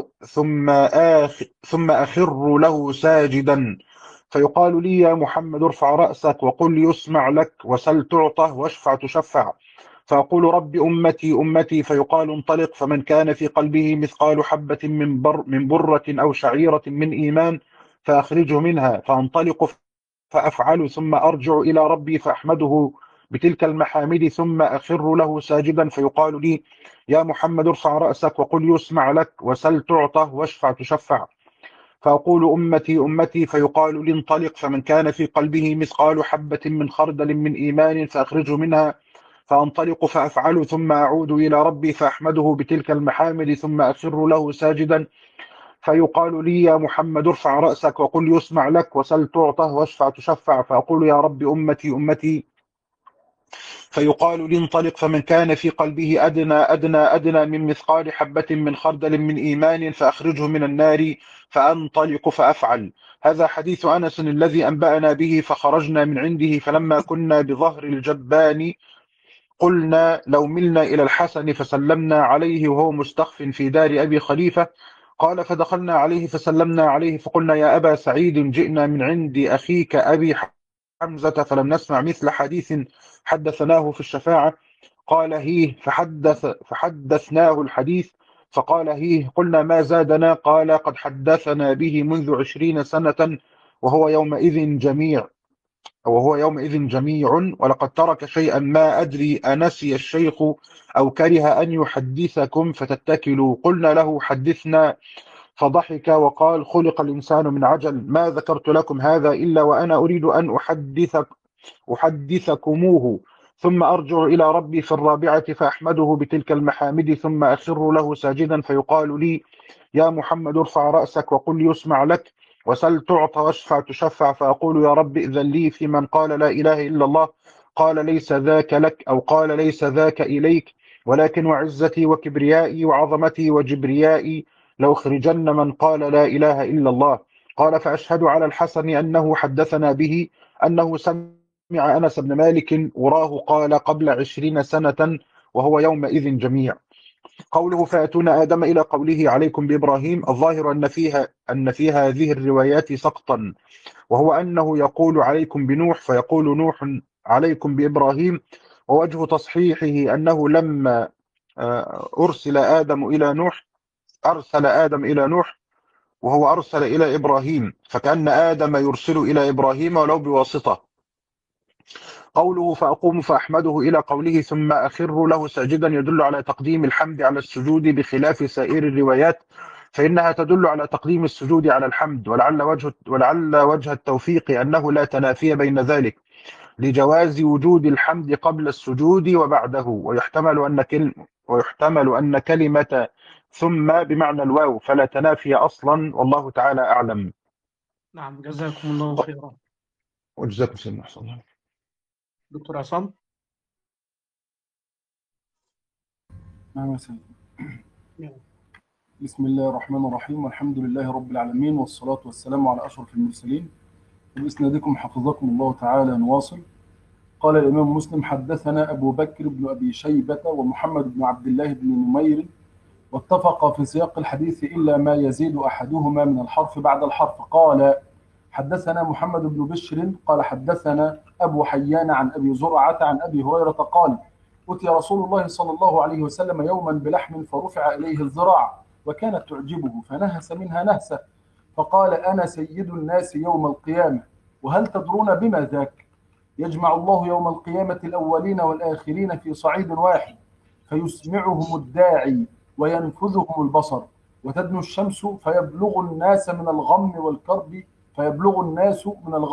ثم أخر له ساجدا، فيقال لي يا محمد ارفع رأسك وقل يسمع لك وسل تعطه واشفع تشفع، فأقول رب أمتي أمتي، فيقال انطلق، فمن كان في قلبه مثقال حبة من برة أو شعيرة من إيمان فأخرجه منها، فأنطلق فأفعل، ثم أرجع إلى ربي فأحمده بتلك المحامد، ثم أخر له ساجدا، فيقال لي يا محمد ارفع رأسك وقل يسمع لك وسل تعطه واشفع تشفع، فأقول أمتي أمتي، فيقال لي انطلق، فمن كان في قلبه مثقال حبة من خردل من إيمان فأخرجه منها، فأنطلق فأفعل، ثم أعود إلى ربي فأحمده بتلك المحامد، ثم أخر له ساجدا، فيقال لي يا محمد ارفع رأسك وقل يسمع لك وسل تعطه واشفع تشفع، فأقول يا رب أمتي أمتي، فيقال لي انطلق، فمن كان في قلبه أدنى من مثقال حبة من خردل من إيمان فأخرجه من النار، فأنطلق فأفعل. هذا حديث أنس الذي أنبأنا به. فخرجنا من عنده، فلما كنا بظهر الجبان قلنا لو ملنا إلى الحسن فسلمنا عليه وهو مستخف في دار أبي خليفة. قال فدخلنا عليه فسلمنا عليه فقلنا يا أبا سعيد جئنا من عند أخيك أبي حمزة فلم نسمع مثل حديث حدثناه في الشفاعة. قال هيه، فحدثناه الحديث. فقال هيه. قلنا ما زادنا؟ قال قد حدثنا به منذ 20 سنة، وهو يومئذ جميع ولقد ترك شيئا ما أدري أنسي الشيخ أو كره أن يحدثكم فتتكلوا. قلنا له حدثنا، فضحك وقال خلق الإنسان من عجل، ما ذكرت لكم هذا إلا وأنا أريد أن أحدثكموه، ثم أرجع إلى ربي في الرابعة فأحمده بتلك المحامد، ثم أخر له ساجدا فيقال لي يا محمد ارفع رأسك وقل يسمع لك، وسل تعطى واشفع تشفع. فأقول يا رب إذن لي في من قال لا إله إلا الله. قال ليس ذاك لك، أو قال ليس ذاك إليك، ولكن وعزتي وكبريائي وعظمتي وجبريائي لأخرجن من قال لا إله إلا الله. قال فأشهد على الحسن أنه حدثنا به أنه سمع أنس بن مالك وراه قال قبل 20 سنة، وهو يومئذ جميع. قوله فيأتون آدم إلى قوله عليكم بإبراهيم، الظاهر أن في هذه الروايات سقطا، وهو أنه يقول عليكم بنوح فيقول نوح عليكم بإبراهيم. ووجه تصحيحه أنه لما أرسل آدم إلى نوح وهو أرسل إلى إبراهيم، فكأن آدم يرسل إلى إبراهيم ولو بواسطة. قوله فأقوم فأحمده إلى قوله ثم أخر له ساجدا يدل على تقديم الحمد على السجود بخلاف سائر الروايات، فإنها تدل على تقديم السجود على الحمد. ولعل وجه التوفيق أنه لا تنافي بين ذلك، لجواز وجود الحمد قبل السجود وبعده. ويحتمل أن كلمة ثم بمعنى الواو، فلا تنافي أصلا، والله تعالى أعلم. نعم، جزاكم الله خيرا. وجزاكم سيدنا أحسن الله. دكتور عصام. نعم يا سيدي. نعم. بسم الله الرحمن الرحيم، والحمد لله رب العالمين، والصلاة والسلام على أشرف المرسلين. وبإسنادكم حفظكم الله تعالى نواصل. قال الإمام مسلم حدثنا أبو بكر بن أبي شيبة ومحمد بن عبد الله بن نمير، واتفقا في سياق الحديث إلا ما يزيد أحدهما من الحرف بعد الحرف. قال حدثنا محمد بن بشر قال حدثنا أبو حيان عن أبي زرعة عن أبي هريرة قال أتي رسول الله صلى الله عليه وسلم يوما بلحم فرفع إليه الذراع وكانت تعجبه فنهس منها نهسة، فقال أنا سيد الناس يوم القيامة، وهل تدرون بما ذاك؟ يجمع الله يوم القيامة الأولين والآخرين في صعيد واحد، فيسمعهم الداعي وينفذهم البصر، وتدنو الشمس فيبلغ الناس من الغم والكرب فيبلغ الناس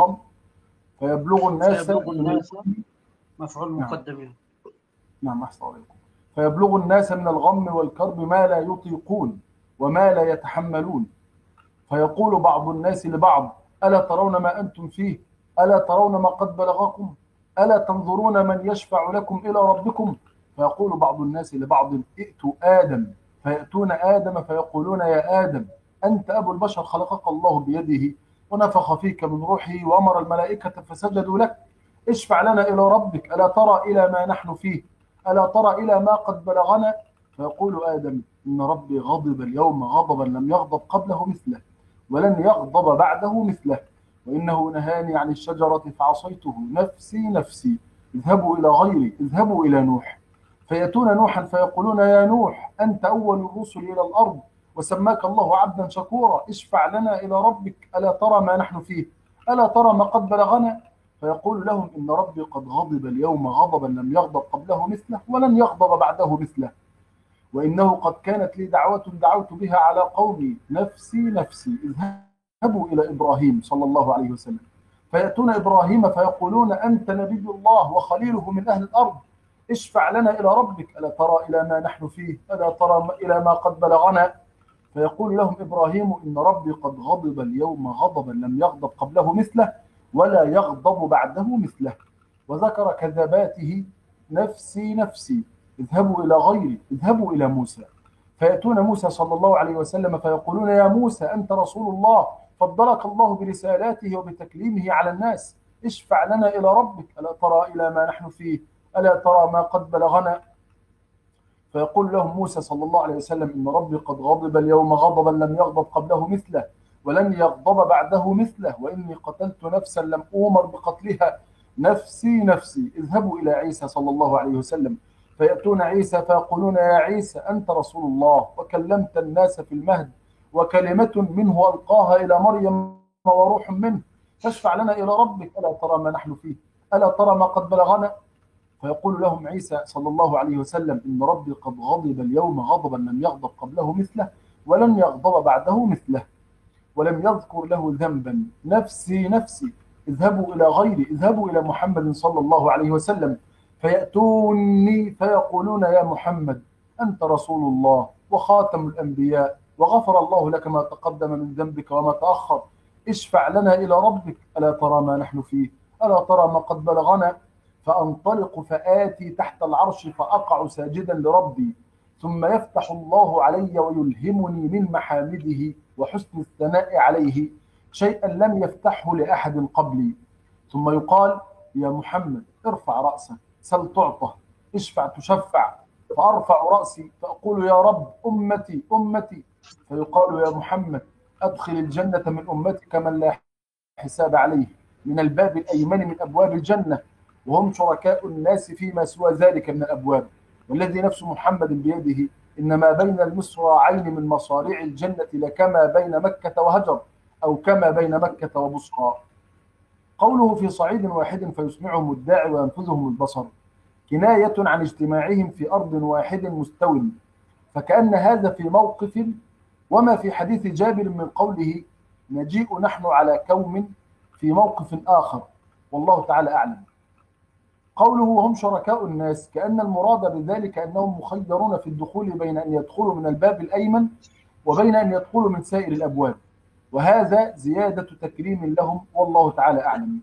مفعول مقدم. نعم أحسن عليكم. فيبلغ الناس من الغم والكرب ما لا يطيقون وما لا يتحملون، فيقول بعض الناس لبعض ألا ترون ما أنتم فيه؟ ألا ترون ما قد بلغكم؟ ألا تنظرون من يشفع لكم إلى ربكم؟ فيقول بعض الناس لبعض ائتوا آدم، فيأتون آدم فيقولون يا آدم أنت أبو البشر، خلقك الله بيده ونفخ فيك من روحه وأمر الملائكة فسجدوا لك، اشفع لنا إلى ربك، ألا ترى إلى ما نحن فيه؟ ألا ترى إلى ما قد بلغنا؟ فيقول آدم إن ربي غضب اليوم غضبا لم يغضب قبله مثله ولن يغضب بعده مثله، وإنه نهاني عن الشجرة فعصيته، نفسي نفسي، اذهبوا إلى غيري، اذهبوا إلى نوح. فيأتون نوحا فيقولون يا نوح أنت أول الرسل إلى الأرض وسماك الله عبدا شكورا، اشفع لنا إلى ربك، ألا ترى ما نحن فيه؟ ألا ترى ما قد بلغنا؟ فيقول لهم إن ربي قد غضب اليوم غضبا لم يغضب قبله مثله ولن يغضب بعده مثله، وإنه قد كانت لي دعوة دعوت بها على قومي، نفسي نفسي، اذهبوا إلى إبراهيم صلى الله عليه وسلم. فيأتون إبراهيم فيقولون أنت نبي الله وخليله من أهل الأرض، اشفع لنا إلى ربك، ألا ترى إلى ما نحن فيه؟ ألا ترى إلى ما قد بلغنا؟ فيقول لهم إبراهيم إن ربي قد غضب اليوم غضبا لم يغضب قبله مثله ولا يغضب بعده مثله، وذكر كذباته نفسي نفسي اذهبوا إلى غيري، اذهبوا إلى موسى. فيأتون موسى صلى الله عليه وسلم فيقولون يا موسى أنت رسول الله، فضلك الله برسالاته وبتكليمه على الناس، اشفع لنا إلى ربك، ألا ترى إلى ما نحن فيه، ألا ترى ما قد بلغنا. فيقول لهم موسى صلى الله عليه وسلم إن ربي قد غضب اليوم غضبا لم يغضب قبله مثله ولن يغضب بعده مثله، وإني قتلت نفسا لم أؤمر بقتلها، نفسي نفسي، اذهبوا إلى عيسى صلى الله عليه وسلم. فيأتون عيسى فيقولون يا عيسى أنت رسول الله وكلمت الناس في المهد، وكلمة منه ألقاها إلى مريم وروح منه، فاشفع لنا إلى ربك، ألا ترى ما نحن فيه، ألا ترى ما قد بلغنا. فيقول لهم عيسى صلى الله عليه وسلم إن ربي قد غضب اليوم غضبا لم يغضب قبله مثله ولن يغضب بعده مثله، ولم يذكر له ذنبا، نفسي نفسي، اذهبوا إلى غيري، اذهبوا إلى محمد صلى الله عليه وسلم. فيأتوني فيقولون يا محمد أنت رسول الله وخاتم الأنبياء، وغفر الله لك ما تقدم من ذنبك وما تأخر، اشفع لنا إلى ربك، ألا ترى ما نحن فيه، ألا ترى ما قد بلغنا. فأنطلق فآتي تحت العرش فأقع ساجدا لربي، ثم يفتح الله علي ويلهمني من محامده وحسن الثناء عليه شيئا لم يفتحه لأحد قبلي، ثم يقال يا محمد ارفع رأسك، سل تعطى، اشفع تشفع. فأرفع رأسي فأقول يا رب أمتي أمتي، فيقال يا محمد أدخل الجنة من أمتك من لا حساب عليه من الباب الأيمن من أبواب الجنة، وهم شركاء الناس فيما سوى ذلك من الأبواب، والذي نفس محمد بيده إن ما بين المصراعين من مصاريع الجنة لكما بين مكة وهجر، أو كما بين مكة وبصرى. قوله في صعيد واحد فيسمعهم الداعي وينفذهم البصر كناية عن اجتماعهم في أرض واحد مستوٍ، فكأن هذا في موقف، وما في حديث جابر من قوله نجيء نحن على كوم في موقف آخر، والله تعالى أعلم. قوله وهم شركاء الناس كأن المراد بذلك أنهم مخيرون في الدخول بين أن يدخلوا من الباب الأيمن وبين أن يدخلوا من سائر الأبواب، وهذا زيادة تكريم لهم، والله تعالى أعلم.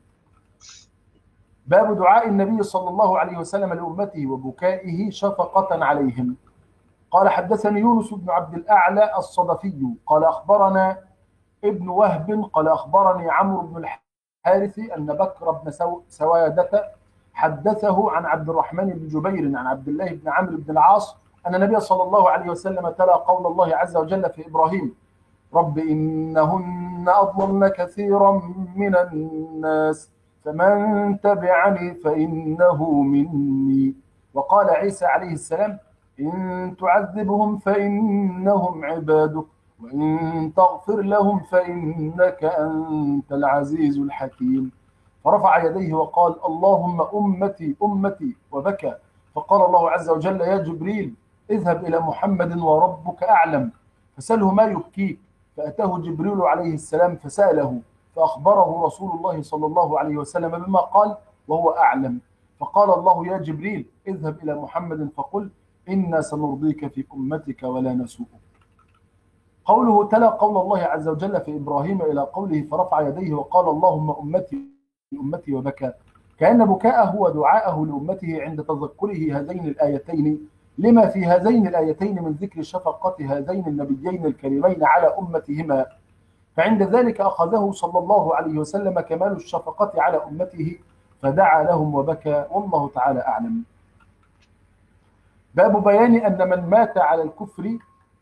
باب دعاء النبي صلى الله عليه وسلم لأمته وبكائه شفقة عليهم. قال حدثني يونس بن عبد الأعلى الصدفي قال أخبرنا ابن وهب قال أخبرني عمرو بن الحارث أن بكر بن سوادة حدثه عن عبد الرحمن بن جبير عن عبد الله بن عمرو بن العاص أن النبي صلى الله عليه وسلم تلا قول الله عز وجل في إبراهيم رب إنهن أضللن كثيرا من الناس فمن تبعني فإنه مني. وقال عيسى عليه السلام إن تعذبهم فإنهم عبادك وإن تغفر لهم فإنك أنت العزيز الحكيم. فرفع يديه وقال اللهم أمتي أمتي وبكى. فقال الله عز وجل يا جبريل اذهب إلى محمد وربك أعلم فسأله ما يبكيك. فأتاه جبريل عليه السلام فسأله فأخبره رسول الله صلى الله عليه وسلم بما قال وهو أعلم. فقال الله يا جبريل اذهب إلى محمد فقل إنا سنرضيك في أمتك ولا نسوءك. قوله تلا قول الله عز وجل في إبراهيم إلى قوله فرفع يديه وقال اللهم أمتي أمتي وبكى، كأن بكاءه ودعاءه لأمته عند تذكره هذين الآيتين لما في هذين الآيتين من ذكر شفقة هذين النبيين الكريمين على أمتهما، فعند ذلك أخذه صلى الله عليه وسلم كمال الشفقة على أمته فدعا لهم وبكى، والله تعالى أعلم. باب بيان أن من مات على الكفر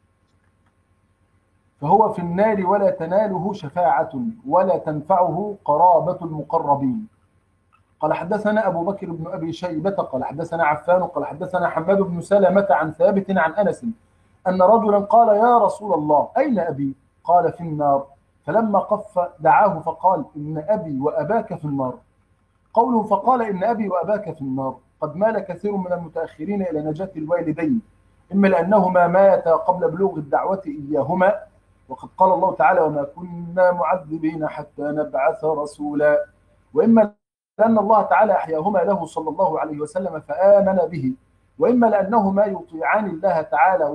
فهو في النار ولا تناله شفاعة ولا تنفعه قرابة المقربين. قال حدثنا أبو بكر بن أبي شيبة قال حدثنا عفان قال حدثنا حماد بن سلمة عن ثابت عن أنس أن رجلا قال يا رسول الله أين أبي؟ قال في النار. فلما قف دعاه فقال إن أبي وأباك في النار. قوله فقال إن أبي وأباك في النار قد مال كثير من المتأخرين إلى نجاة الوالدين، إما لأنهما ماتا قبل بلوغ الدعوة إياهما، وقد قال الله تعالى وما كنا معذبين حتى نبعث رسولا، وإما لأن الله تعالى أحياهما له صلى الله عليه وسلم فآمن به، وإما لأنهما يطيعان الله تعالى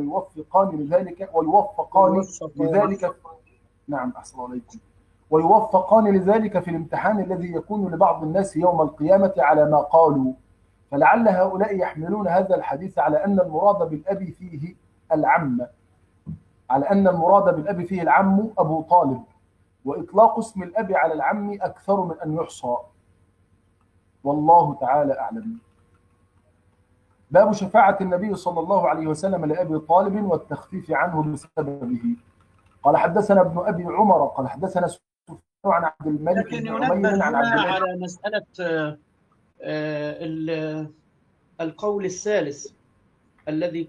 ويوفقان لذلك في الامتحان الذي يكون لبعض الناس يوم القيامة على ما قالوا، فلعل هؤلاء يحملون هذا الحديث على أن المراد بالأب فيه العم، على أن المراد بالأب فيه العم أبو طالب، وإطلاق اسم الأب على العم أكثر من أن يحصى، والله تعالى أعلم. باب شفاعة النبي صلى الله عليه وسلم لأبي طالب والتخفيف عنه بسببه. قال حدثنا ابن أبي عمر قال حدثنا سفيان عن عبد الملك لكن بن ينبه عمير عن عبد هنا الله. على مسألة القول الثالث الذي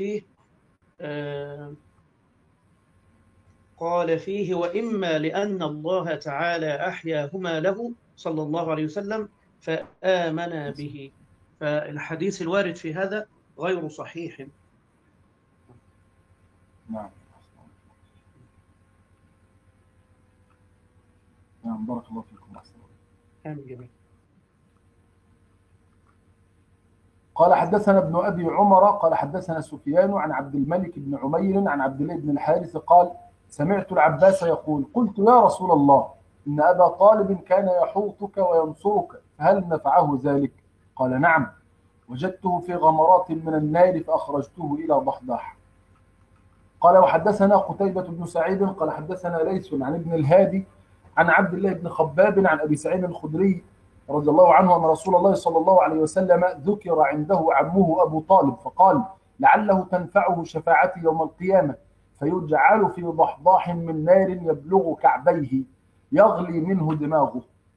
قال فيه وإما لأن الله تعالى أحياهما له صلى الله عليه وسلم فآمن به، فالحديث الوارد في هذا غير صحيح. نعم نعم، بارك الله فيكم. آمين جميعا. قال حدثنا ابن أبي عمر قال حدثنا سفيان عن عبد الملك بن عمير عن عبد الله بن الحارث قال سمعت العباس يقول قلت يا رسول الله إن أبا طالب كان يحوطك وينصرك، فهل نفعه ذلك؟ قال نعم، وجدته في غمرات من النار فأخرجته إلى ضحضاح. قال وحدثنا قتيبة بن سعيد قال حدثنا ليث عن ابن الهادي عن عبد الله بن خباب عن أبي سعيد الخدري رضي الله عنه أن رسول الله صلى الله عليه وسلم ذكر عنده عمه أبو طالب فقال لعله تنفعه شفاعتي يوم القيامة، فيجعل في ضحضاح من نار يبلغ كعبيه يغلي منه دماغه.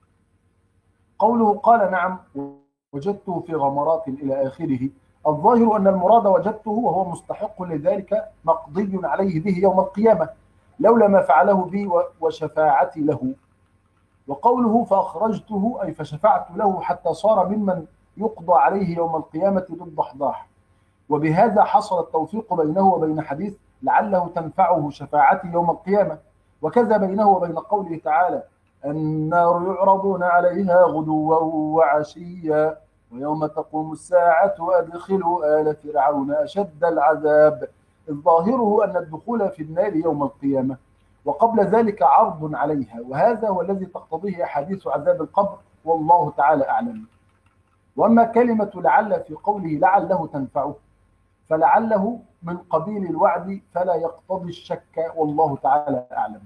قوله قال نعم وجدته في غمرات إلى آخره، الظاهر أن المراد وجدته وهو مستحق لذلك مقضي عليه به يوم القيامة لولا ما فعله بي وشفاعتي له. وقوله فأخرجته أي فشفعت له حتى صار ممن يقضى عليه يوم القيامة بالضحضاح. وبهذا حصل التوفيق بينه وبين حديث لعله تنفعه شفاعتي يوم القيامة، وكذا بينه وبين قوله تعالى النار يعرضون عليها غدوا وعشيا ويوم تقوم الساعة أدخلوا آل فرعون أشد العذاب، الظاهره أن الدخول في النار يوم القيامة وقبل ذلك عرض عليها، وهذا هو الذي تقتضيه أحاديث عذاب القبر والله تعالى أعلم. وأما كلمة لعل في قوله لعله تنفعه فلعله من قبيل الوعد فلا يقتضي الشك والله تعالى أعلم.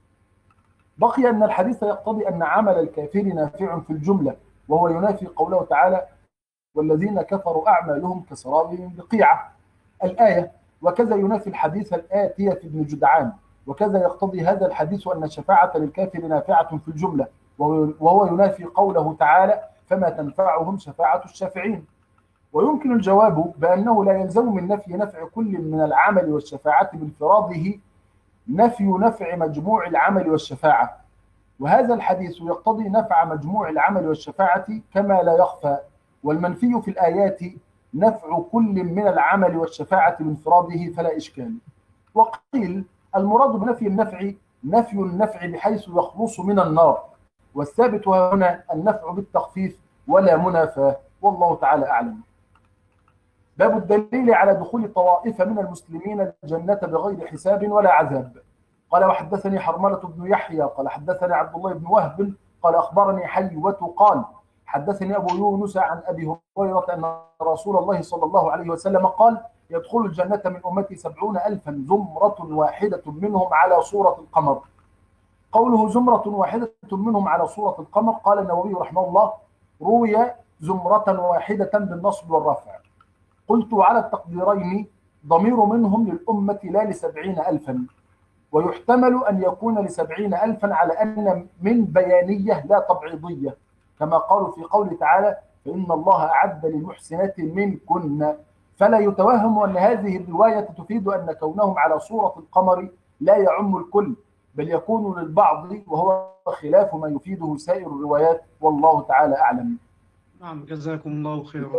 بقي أن الحديث يقتضي أن عمل الكافر نافع في الجملة، وهو ينافي قوله تعالى والذين كفروا أعمالهم كسراب بقيعة الآية، وكذا ينافي الحديث الآتية في ابن جدعان، وكذا يقتضي هذا الحديث أن الشفاعة للكافر نافعة في الجملة، وهو ينافي قوله تعالى فما تنفعهم شفاعة الشافعين. ويمكن الجواب بأنه لا يلزم من نفي نفع كل من العمل والشفاعة بانفراده نفي نفع مجموع العمل والشفاعة، وهذا الحديث يقتضي نفع مجموع العمل والشفاعة كما لا يخفى، والمنفي في الآيات نفع كل من العمل والشفاعة بانفراده فلا إشكال. وقيل المراد بنفي النفع نفي النفع بحيث يخلص من النار، والثابت هنا النفع بالتخفيف ولا منافاة والله تعالى أعلم. باب الدليل على دخول طوائف من المسلمين الجنة بغير حساب ولا عذاب. قال وحدثني حرملة بن يحيى قال حدثني عبد الله بن وهب قال أخبرني حيوة قال حدثني أبو يونس عن أبي هريرة أن رسول الله صلى الله عليه وسلم قال يدخل الجنة من أمتي 70,000 زمرة واحدة منهم على صورة القمر. قوله زمرة واحدة منهم على صورة القمر قال النووي رحمه الله روي زمرة واحدة بالنصب والرفع. قلت على التقديرين ضمير منهم للأمة لا ل70,000، ويحتمل أن يكون ل70,000 على أن من بيانية لا تبعيضية، كما قالوا في قوله تعالى فإن الله أعد للمحسنات منكن، فلا يتوهم أن هذه الرواية تفيد أن كونهم على صورة القمر لا يعم الكل، بل يكون للبعض، وهو خلاف ما يفيده سائر الروايات والله تعالى أعلم. نعم جزاكم الله خيرا.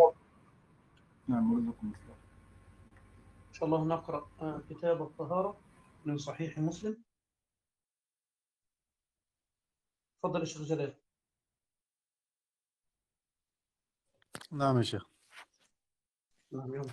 نعم ورزقكم الله. إن شاء الله نقرأ كتاب الطهارة من صحيح مسلم. تفضل يا شيخ جلال. نعم يا شيخ. نعم يوم.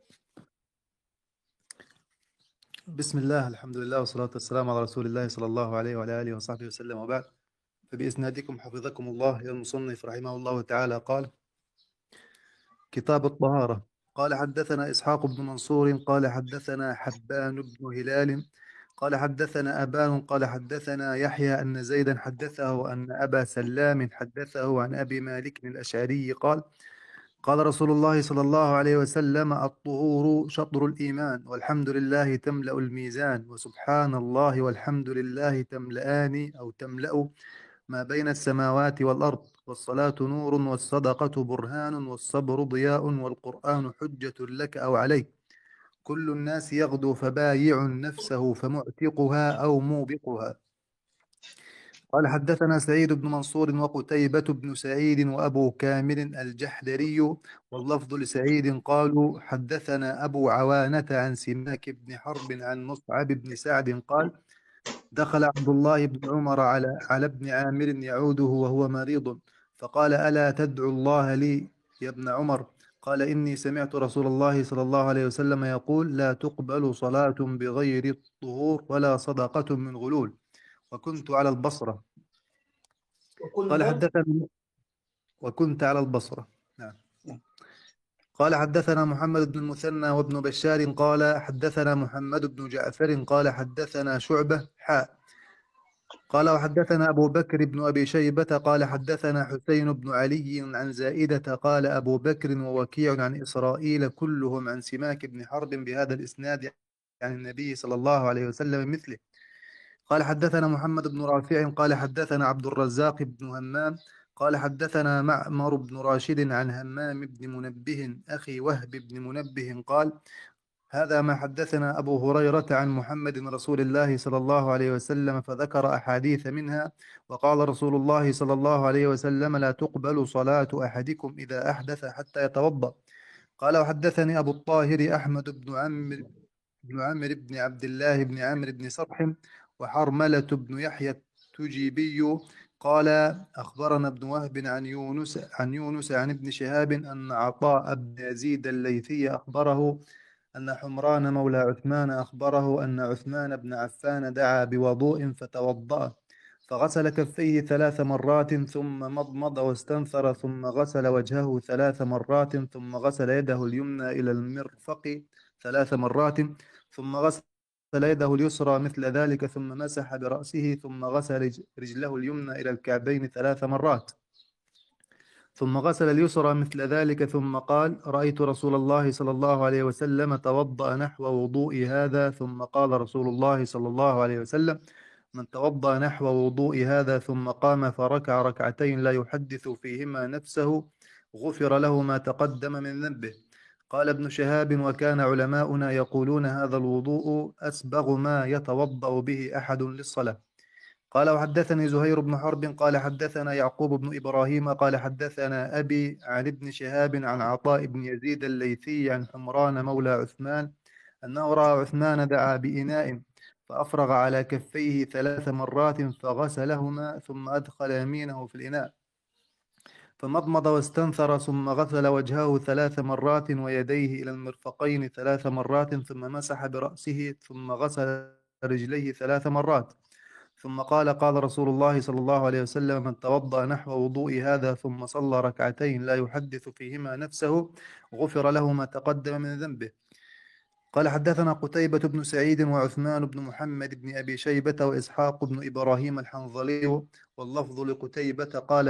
بسم الله الحمد لله والصلاة والسلام على رسول الله صلى الله عليه وعلى آله وصحبه وسلم، وبعد، فبإسنادكم حفظكم الله إلى المصنف رحمه الله تعالى قال كتاب الطهارة. قال حدثنا إسحاق بن منصور قال حدثنا حبان بن هلال قال حدثنا أبان قال حدثنا يحيى أن زيدا حدثه أن أبا سلام حدثه عن أبي مالك الأشعري قال قال رسول الله صلى الله عليه وسلم: الطهور شطر الإيمان، والحمد لله تملأ الميزان، وسبحان الله والحمد لله تملأان أو تملأ ما بين السماوات والأرض، والصلاة نور، والصدقة برهان، والصبر ضياء، والقرآن حجة لك أو عليك. كل الناس يغدو فبايع نفسه فمعتقها أو موبقها. قال حدثنا سعيد بن منصور وقتيبة بن سعيد وأبو كامل الجحدري، واللفظ لسعيد قالوا حدثنا أبو عوانة عن سماك بن حرب عن مصعب بن سعد قال: دخل عبد الله بن عمر على ابن عامر يعوده وهو مريض، فقال: ألا تدعو الله لي يا ابن عمر؟ قال: إني سمعت رسول الله صلى الله عليه وسلم يقول: لا تقبل صلاة بغير الطهور ولا صدقة من غلول. وكنت على البصرة. قال حدثنا وكنت على البصرة. نعم. قال حدثنا محمد بن المثنى وابن بشار قال حدثنا محمد بن جعفر قال حدثنا شعبة قال وحدثنا أبو بكر بن أبي شيبة قال حدثنا حسين بن علي عن زائدة قال أبو بكر ووكيع عن إسرائيل كلهم عن سماك بن حرب بهذا الإسناد عن النبي صلى الله عليه وسلم مثله. قال حدثنا محمد بن رافع قال حدثنا عبد الرزاق بن همام قال حدثنا معمر بن راشد عن همام بن منبه أخي وهب بن منبه قال: هذا ما حدثنا أبو هريرة عن محمد رسول الله صلى الله عليه وسلم، فذكر أحاديث منها. وقال رسول الله صلى الله عليه وسلم: لا تقبل صلاة أحدكم إذا أحدث حتى يتوضأ. قال وحدثني أبو الطاهر أحمد بن عمرو بن عبد الله بن عمرو بن صبح وحرملة بن يحيى التجيبي قال أخبرنا ابن وهب عن يونس عن ابن شهاب أن عطاء بن يزيد الليثي أخبره أن حمران مولى عثمان أخبره أن عثمان بن عفان دعا بوضوء فتوضأ، فغسل كفيه 3 مرات ثم مضمض واستنثر ثم غسل وجهه 3 مرات ثم غسل يده اليمنى إلى المرفق 3 مرات ثم غسل يده اليسرى مثل ذلك ثم مسح برأسه ثم غسل رجله اليمنى إلى الكعبين 3 مرات ثم غسل اليسرى مثل ذلك ثم قال: رأيت رسول الله صلى الله عليه وسلم توضأ نحو وضوء هذا. ثم قال رسول الله صلى الله عليه وسلم: من توضأ نحو وضوء هذا ثم قام فركع ركعتين لا يحدث فيهما نفسه غفر له ما تقدم من ذنبه. قال ابن شهاب: وكان علماؤنا يقولون هذا الوضوء أسبغ ما يتوضأ به أحد للصلاة. قال وحدثني زهير بن حرب قال حدثنا يعقوب بن إبراهيم قال حدثنا أبي عن ابن شهاب عن عطاء بن يزيد الليثي عن حمران مولى عثمان أنه رأى عثمان دعا بإناء فأفرغ على كفيه 3 مرات فغسلهما ثم أدخل يمينه في الإناء فمضمض واستنثر ثم غسل وجهه 3 مرات ويديه إلى المرفقين 3 مرات ثم مسح برأسه ثم غسل رجليه 3 مرات ثم قال: قال رسول الله صلى الله عليه وسلم: من توضأ نحو وضوء هذا ثم صلى ركعتين لا يحدث فيهما نفسه غفر له ما تقدم من ذنبه. قال حدثنا قتيبة بن سعيد وعثمان بن محمد بن أبي شيبة وإسحاق بن إبراهيم الحنظلي، واللفظ لقتيبة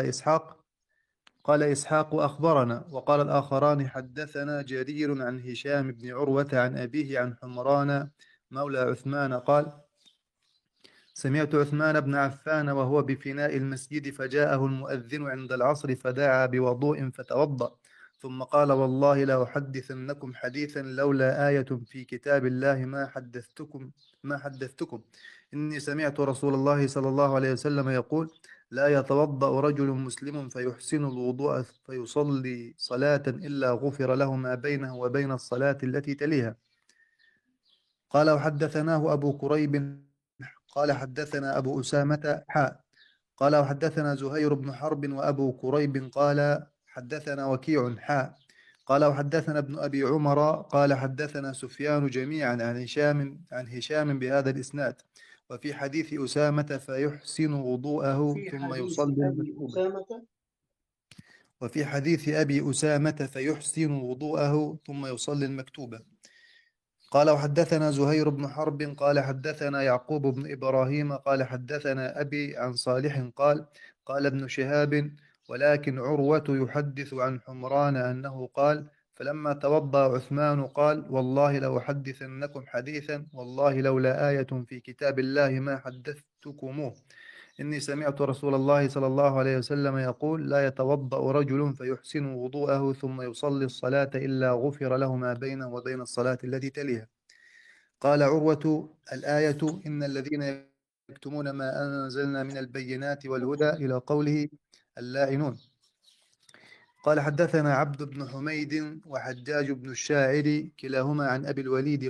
قال إسحاق أخبرنا، وقال الآخران حدثنا جرير عن هشام بن عروة عن أبيه عن حمران مولى عثمان قال: سمعت عثمان بن عفان وهو بفناء المسجد فجاءه المؤذن عند العصر فدعا بوضوء فتوضأ ثم قال: والله لا أحدثنكم حديثا لولا آية في كتاب الله ما حدثتكم إني سمعت رسول الله صلى الله عليه وسلم يقول: لا يتوضأ رجل مسلم فيحسن الوضوء فيصلي صلاة إلا غفر له ما بينه وبين الصلاة التي تليها. قال وحدثناه أبو كريب قال حدثنا أبو أسامة قال وحدثنا زهير بن حرب وأبو كريب قال حدثنا وكيع قال وحدثنا ابن أبي عمر قال حدثنا سفيان جميعا عن هشام بهذا الإسناد. وفي حديث أسامة فيحسن وضوءه ثم يصلي وفي حديث أبي أسامة فيحسن وضوءه ثم يصلي المكتوبة. قال وحدثنا زهير بن حرب قال حدثنا يعقوب بن إبراهيم قال حدثنا أبي عن صالح قال ابن شهاب ولكن عروة يحدث عن حمران أنه قال فلما توضأ عثمان قال والله لو أحدثنكم حديثا والله لولا آية في كتاب الله ما حدثتكموه إني سمعت رسول الله صلى الله عليه وسلم يقول لا يتوضأ رجل فيحسن وضوءه ثم يصلي الصلاة إلا غفر له ما بينه وبين الصلاة التي تليها. قال عروة الآية إن الذين يكتمون ما أنزلنا من البينات والهدى إلى قوله اللاعنون. قال حدثنا عبد بن حميد وحجاج بن الشاعر كلاهما عن أبي الوليد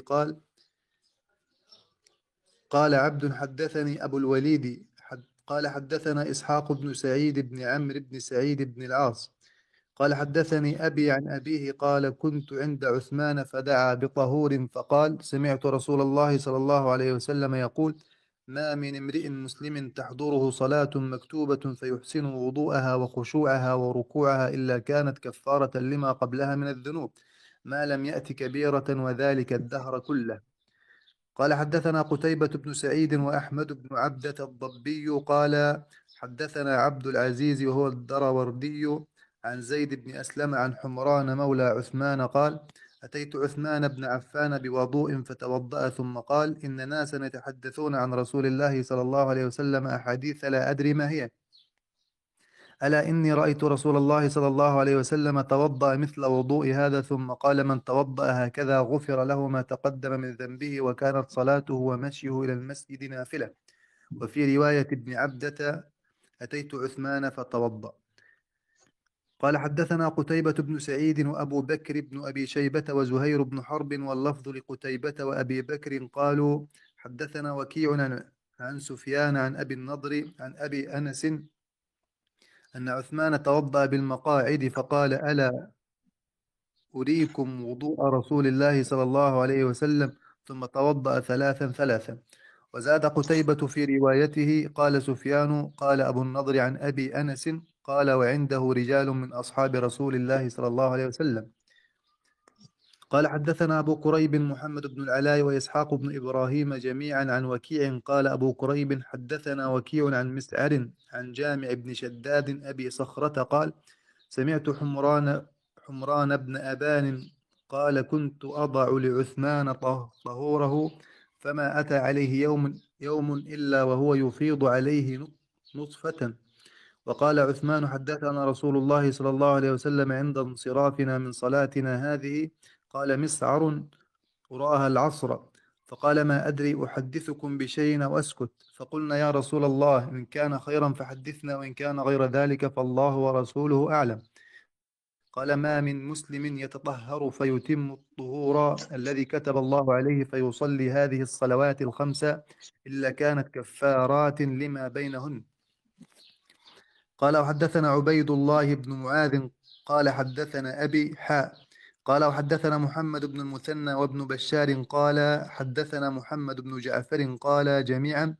قال عبد حدثني أبو الوليد قال حدثنا إسحاق بن سعيد بن عمرو بن سعيد بن العاص قال حدثني أبي عن أبيه قال كنت عند عثمان فدعا بطهور فقال سمعت رسول الله صلى الله عليه وسلم يقول ما من امرئ مسلم تحضره صلاة مكتوبة فيحسن وضوءها وخشوعها وركوعها إلا كانت كفارة لما قبلها من الذنوب ما لم يأت كبيرة وذلك الدهر كله. قال حدثنا قتيبة بن سعيد وأحمد بن عبدة الضبي قال حدثنا عبد العزيز وهو الدروردي عن زيد بن أسلم عن حمران مولى عثمان قال أتيت عثمان بن عفان بوضوء فتوضأ ثم قال إن ناسا يتحدثون عن رسول الله صلى الله عليه وسلم أحاديث لا أدري ما هي ألا إني رأيت رسول الله صلى الله عليه وسلم توضأ مثل وضوء هذا ثم قال من توضأ هكذا غفر له ما تقدم من ذنبه وكانت صلاته ومشيه إلى المسجد نافلة. وفي رواية ابن عبدة أتيت عثمان فتوضأ. قال حدثنا قتيبة بن سعيد وأبو بكر بن أبي شيبة وزهير بن حرب واللفظ لقتيبة وأبي بكر قالوا حدثنا وكيع عن سفيان عن أبي النضر عن أبي أنس أن عثمان توضأ بالمقاعد فقال ألا أريكم وضوء رسول الله صلى الله عليه وسلم ثم توضأ ثلاثا. وزاد قتيبة في روايته قال سفيان قال أبو النضر عن أبي أنس قال وعنده رجال من أصحاب رسول الله صلى الله عليه وسلم. قال حدثنا أبو كريب محمد بن العلاء وإسحاق بن إبراهيم جميعا عن وكيع قال أبو كريب حدثنا وكيع عن مسعر عن جامع بن شداد أبي صخرة قال سمعت حمران بن أبان قال كنت أضع لعثمان طهوره فما أتى عليه يوم إلا وهو يفيض عليه نطفة. وقال عثمان حدثنا رسول الله صلى الله عليه وسلم عند انصرافنا من صلاتنا هذه قال مسعر أراها العصر فقال ما أدري أحدثكم بشيء وأسكت فقلنا يا رسول الله إن كان خيرا فحدثنا وإن كان غير ذلك فالله ورسوله أعلم. قال ما من مسلم يتطهر فيتم الطهور الذي كتب الله عليه فيصلي هذه الصلوات الخمسة إلا كانت كفارات لما بينهن. قال وحدثنا عبيد الله بن معاذ قال حدثنا أبي قال وحدثنا محمد بن المثنى وابن بشار قال حدثنا محمد بن جعفر قال جميعا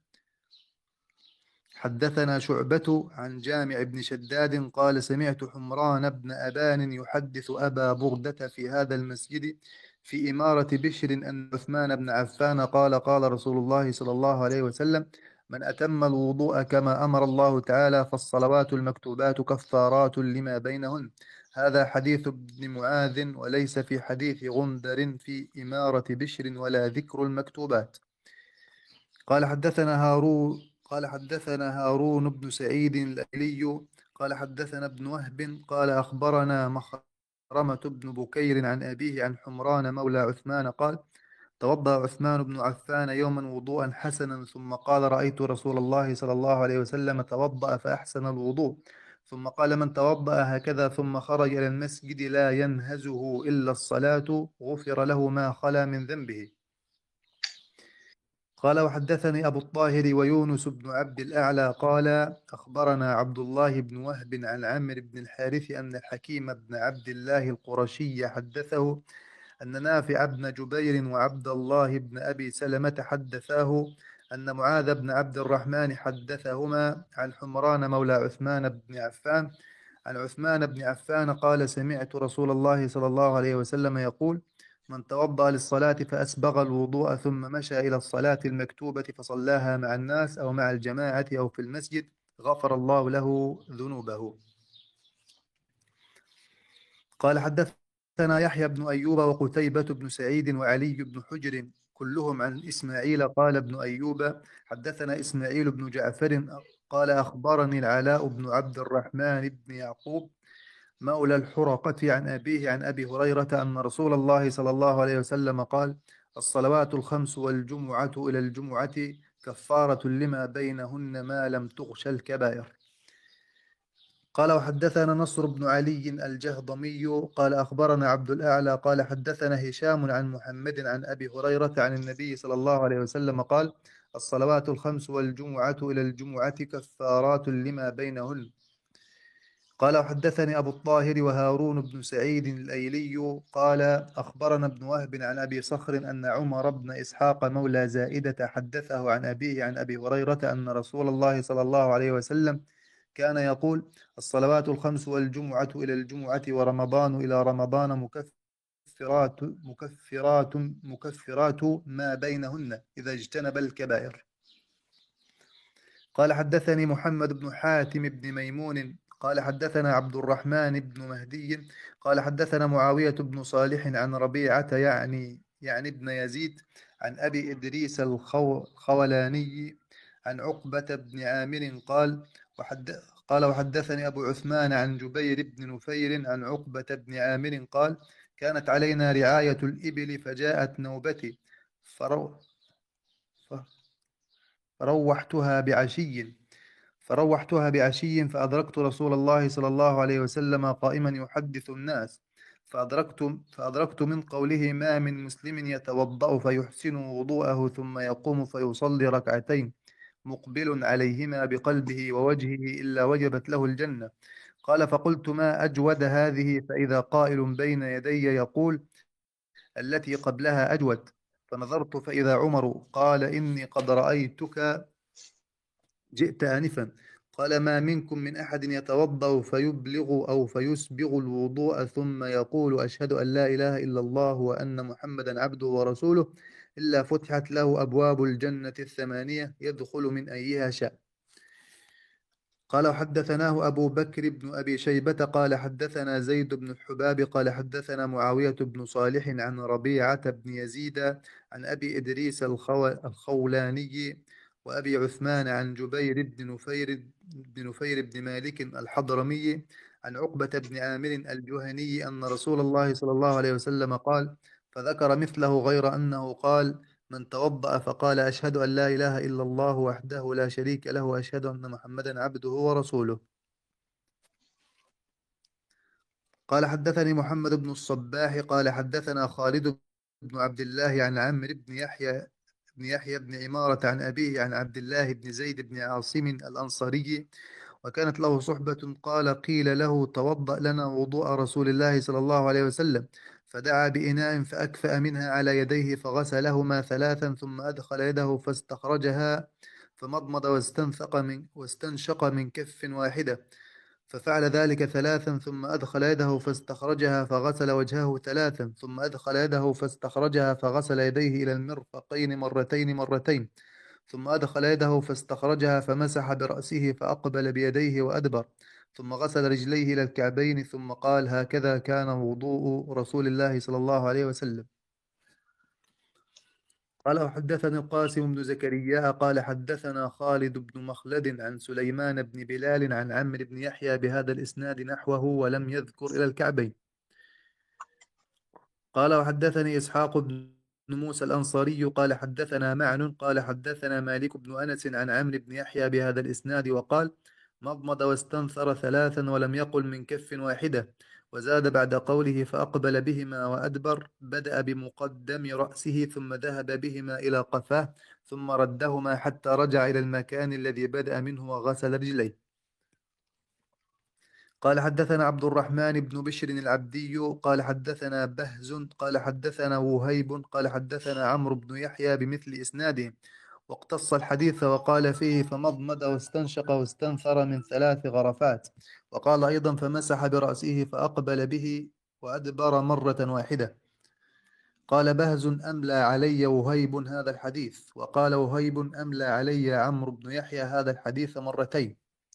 حدثنا شعبة عن جامع بن شداد قال سمعت حمران بن أبان يحدث أبا بردة في هذا المسجد في إمارة بشر أن عثمان بن عفان قال رسول الله صلى الله عليه وسلم من أتم الوضوء كما أمر الله تعالى فالصلوات المكتوبات كفارات لما بينهن. هذا حديث ابن معاذ وليس في حديث غندر في إمارة بشر ولا ذكر المكتوبات. قال حدثنا هارون بن سعيد الأيلي قال حدثنا ابن وهب قال أخبرنا مخرمة بن بكير عن أبيه عن حمران مولى عثمان قال توضأ عثمان بن عفان يوما وضوءا حسنا ثم قال رأيت رسول الله صلى الله عليه وسلم توضأ فأحسن الوضوء ثم قال من توضأ هكذا ثم خرج إلى المسجد لا ينهزه إلا الصلاة غفر له ما خلا من ذنبه. قال وحدثني أبو الطاهر ويونس بن عبد الأعلى قال أخبرنا عبد الله بن وهب عن عمرو بن الحارث أن الحكيم بن عبد الله القرشي حدثه أن نافع بن جبير وعبد الله بن أبي سلمة حدثاه أن معاذ بن عبد الرحمن حدثهما عن حمران مولى عثمان بن عفان عن عثمان بن عفان قال سمعت رسول الله صلى الله عليه وسلم يقول من توضأ للصلاة فأسبغ الوضوء ثم مشى إلى الصلاة المكتوبة فصلاها مع الناس أو مع الجماعة أو في المسجد غفر الله له ذنوبه. قال حدثنا يحيى بن أيوب وقتيبة بن سعيد وعلي بن حجر كلهم عن إسماعيل. قال ابن أيوب حدثنا إسماعيل بن جعفر قال أخبرني العلاء بن عبد الرحمن بن يعقوب مولى الحرقة عن أبيه عن أبي هريرة أن رسول الله صلى الله عليه وسلم قال الصلوات الخمس والجمعة إلى الجمعة كفارة لما بينهن ما لم تغش الكبائر. قال وحدثنا نصر بن علي الجهضمي قال أخبرنا عبد الأعلى قال حدثنا هشام عن محمد عن أبي هريرة عن النبي صلى الله عليه وسلم قال الصلوات الخمس والجمعة إلى الجمعة كفارات لما بينهن. قال وحدثني أبو الطاهر وهارون بن سعيد الأيلي قال أخبرنا ابن وهب عن أبي صخر أن عمر بن إسحاق مولى زائدة حدثه عن أبيه عن أبي هريرة أن رسول الله صلى الله عليه وسلم كان يقول الصلوات الخمس والجمعة إلى الجمعة ورمضان إلى رمضان مكفرات ما بينهن إذا اجتنب الكبائر. قال حدثني محمد بن حاتم بن ميمون قال حدثنا عبد الرحمن بن مهدي قال حدثنا معاوية بن صالح عن ربيعة يعني ابن يزيد عن أبي إدريس الخولاني عن عقبة بن عامر قال وحدثني أبو عثمان عن جبير بن نفير عن عقبة بن عامر قال كانت علينا رعاية الإبل فجاءت نوبتي فروحتها بعشي فأدركت رسول الله صلى الله عليه وسلم قائما يحدث الناس فأدركت من قوله ما من مسلم يتوضأ فيحسن وضوءه ثم يقوم فيصلي ركعتين مقبل عليهما بقلبه ووجهه إلا وجبت له الجنة. قال فقلت ما أجود هذه فإذا قائل بين يدي يقول التي قبلها أجود فنظرت فإذا عمر قال إني قد رأيتك جئت آنفا. قال ما منكم من أحد يتوضأ فيبلغ أو فيسبغ الوضوء ثم يقول أشهد أن لا إله إلا الله وأن محمدا عبده ورسوله إلا فتحت له أبواب الجنة الثمانية يدخل من أيها شاء. قال وحدثناه أبو بكر بن أبي شيبة قال حدثنا زيد بن الحباب قال حدثنا معاوية بن صالح عن ربيعة بن يزيد عن أبي إدريس الخولاني وأبي عثمان عن جبير بن نفير بن مالك الحضرمي عن عقبة بن عامر الجهني أن رسول الله صلى الله عليه وسلم قال فذكر مثله غير أنه قال من توضأ فقال أشهد أن لا إله إلا الله وحده لا شريك له وأشهد أن محمدا عبده ورسوله. قال حدثني محمد بن الصباح قال حدثنا خالد بن عبد الله عن عمرو بن يحيى بن عمارة عن أبيه عن عبد الله بن زيد بن عاصم الأنصاري وكانت له صحبة قال قيل له توضأ لنا وضوء رسول الله صلى الله عليه وسلم فدعا بإناء فأكفأ منها على يديه فغسلهما ثلاثا ثم أدخل يده فاستخرجها فمضمض واستنشق من كف واحدة ففعل ذلك ثلاثا ثم أدخل يده فاستخرجها فغسل وجهه ثلاثا ثم أدخل يده فاستخرجها فغسل يديه إلى المرفقين مرتين ثم أدخل يده فاستخرجها فمسح برأسه فأقبل بيديه وأدبر ثم غسل رجليه إلى الكعبين ثم قال هكذا كان وضوء رسول الله صلى الله عليه وسلم. قال وحدثني القاسم بن زكريا قال حدثنا خالد بن مخلد عن سليمان بن بلال عن عمرو بن يحيى بهذا الإسناد نحوه ولم يذكر إلى الكعبين. قال وحدثني إسحاق بن موسى الأنصاري قال حدثنا معن قال حدثنا مالك بن أنس عن عمرو بن يحيى بهذا الإسناد وقال مضمض واستنثر ثلاثا ولم يقل من كف واحدة وزاد بعد قوله فأقبل بهما وأدبر بدأ بمقدم رأسه ثم ذهب بهما إلى قفاه ثم ردهما حتى رجع إلى المكان الذي بدأ منه وغسل رجليه. قال حدثنا عبد الرحمن بن بشر العبدي قال حدثنا بهز قال حدثنا وهيب قال حدثنا عمرو بن يحيى بمثل إسناده واقتص الحديث وقال فيه فمضمد واستنشق واستنثر من 3 غرفات. وقال أيضا فمسح برأسه فأقبل به وأدبر مرة واحدة. قال بهز أملى علي وهيب هذا الحديث. وقال وهيب أملى علي عمرو بن يحيى هذا الحديث مرتين.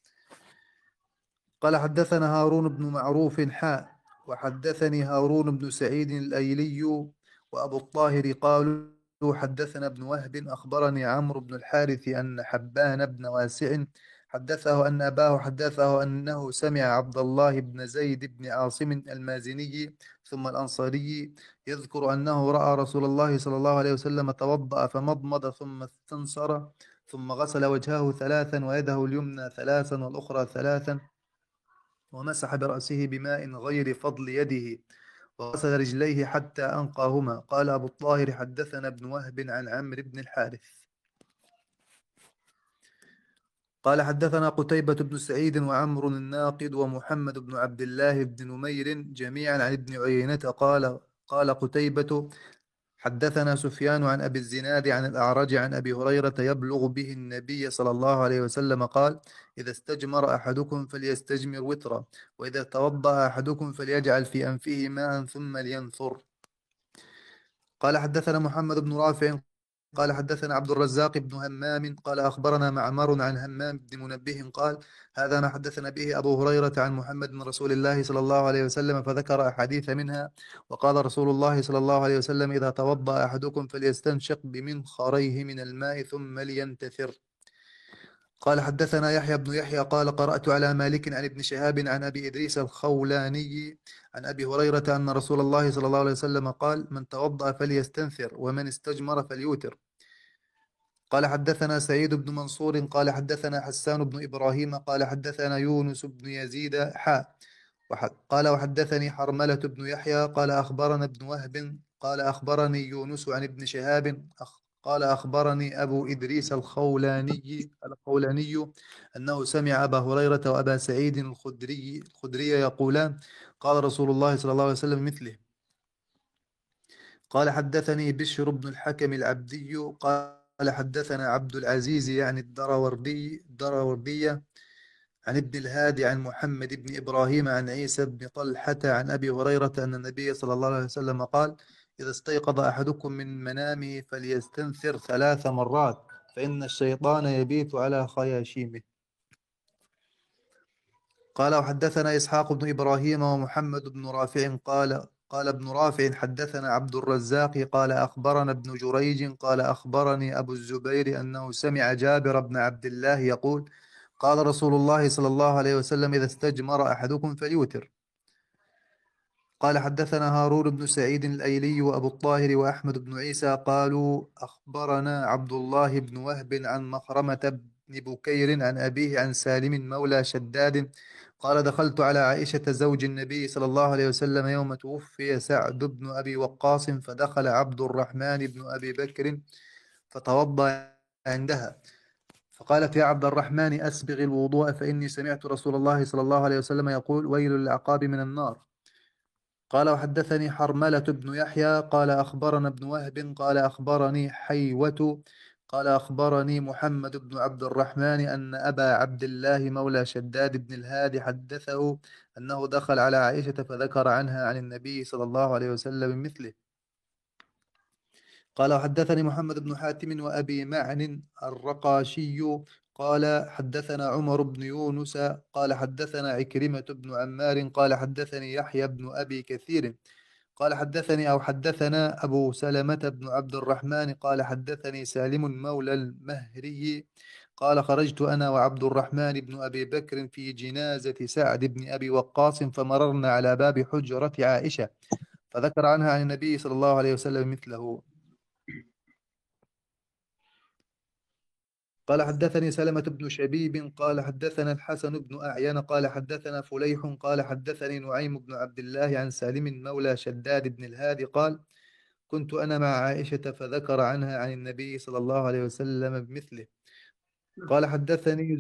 قال حدثنا هارون بن معروف وحدثني هارون بن سعيد الأيلي وأبو الطاهر قالوا حدثنا ابن وهب أخبرني عمرو بن الحارث أن حبان بن واسع حدثه أن أباه حدثه أنه سمع عبد الله بن زيد بن عاصم المازني ثم الأنصاري يذكر أنه رأى رسول الله صلى الله عليه وسلم توضأ فمضمض ثم استنصر ثم غسل وجهه 3 ويده اليمنى 3 والأخرى 3 ومسح برأسه بماء غير فضل يده وغسل رجليه حتى أنقاهما. قال أبو الطاهر حدثنا ابن وهب عن عمرو بن الحارث قال حدثنا قتيبة بن سعيد وعمر الناقد ومحمد بن عبد الله بن نمير جميعا عن ابن عيينة قال قتيبة حدثنا سفيان عن أبي الزناد عن الأعرج عن أبي هريرة يبلغ به النبي صلى الله عليه وسلم قال إذا استجمر أحدكم فليستجمر وترا وإذا توضأ أحدكم فليجعل في أنفه ماء ثم لينثر. قال حدثنا محمد بن رافع قال حدثنا عبد الرزاق بن همام قال أخبرنا معمر عن همام بن منبه قال هذا ما حدثنا به أبو هريرة عن محمد من رسول الله صلى الله عليه وسلم فذكر أحاديث منها. وقال رسول الله صلى الله عليه وسلم إذا توضأ أحدكم فليستنشق بمنخريه من الماء ثم لينتثر. قال حدثنا يحيى بن يحيى قال قرأت على مالك عن ابن شهاب عن أبي إدريس الخولاني عن أبي هريرة أن رسول الله صلى الله عليه وسلم قال من توضأ فليستنثر ومن استجمر فليوتر. قال حدثنا سعيد بن منصور قال حدثنا حسان بن إبراهيم قال حدثنا يونس بن يزيد قال وحدثني حرملة بن يحيى قال أخبرنا ابن وهب قال أخبرني يونس عن ابن شهاب قال أخبرني أبو إدريس الخولاني أنه سمع أبا هريرة وأبا سعيد الخدري يقولان قال رسول الله صلى الله عليه وسلم مثله. قال حدثني بشر بن الحكم العبدي قال حدثنا عبد العزيز يعني الدراوردية عن ابن الهادي عن محمد بن إبراهيم عن عيسى بن طلحة عن أبي هريرة أن النبي صلى الله عليه وسلم قال إذا استيقظ أحدكم من منامه فليستنثر 3 مرات فإن الشيطان يبيت على خياشيمه. قال وحدثنا إسحاق بن إبراهيم ومحمد بن رافع قال ابن رافع حدثنا عبد الرزاق قال أخبرنا ابن جريج قال أخبرني أبو الزبير أنه سمع جابر بن عبد الله يقول قال رسول الله صلى الله عليه وسلم إذا استجمر أحدكم فليوتر. قال حدثنا هارون بن سعيد الأيلي وأبو الطاهر وأحمد بن عيسى قالوا أخبرنا عبد الله بن وهب عن مخرمة بن بكير عن أبيه عن سالم مولى شداد قال دخلت على عائشة زوج النبي صلى الله عليه وسلم يوم توفي سعد بن أبي وقاص فدخل عبد الرحمن بن أبي بكر فتوضأ عندها فقالت يا عبد الرحمن أسبغ الوضوء فإني سمعت رسول الله صلى الله عليه وسلم يقول ويل للعقاب من النار. قال وحدثني حرملة بن يحيى قال أخبرنا ابن وهب قال أخبرني حيوة قال أخبرني محمد بن عبد الرحمن أن أبا عبد الله مولى شداد بن الهادي حدثه أنه دخل على عائشة فذكر عنها عن النبي صلى الله عليه وسلم مثله. قال وحدثني محمد بن حاتم وأبي معن الرقاشي قال حدثنا عمر بن يونس قال حدثنا عكرمة بن عمار قال حدثني يحيى بن أبي كثير قال حدثنا أبو سلمة بن عبد الرحمن قال حدثني سالم مولى المهري قال خرجت أنا وعبد الرحمن بن أبي بكر في جنازة سعد بن أبي وقاص فمررنا على باب حجرة عائشة فذكر عنها عن النبي صلى الله عليه وسلم مثله. قال حدثني سلمة بن شبيب قال حدثنا الحسن بن أعين قال حدثنا فليح قال حدثني نعيم بن عبد الله عن سالم مولى شداد بن الهادي قال كنت أنا مع عائشة فذكر عنها عن النبي صلى الله عليه وسلم بمثله. قال حدثني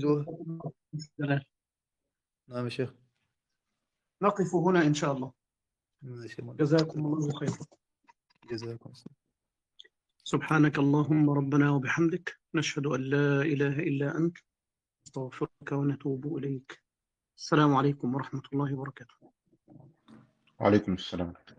نعم يا شيخ نقف هنا إن شاء الله. ماشي. جزاكم الله خيرا. جزاكم الله. سبحانك اللهم ربنا وبحمدك، نشهد أن لا إله إلا أنت، نستغفرك ونتوب إليك. السلام عليكم ورحمة الله وبركاته. وعليكم السلام.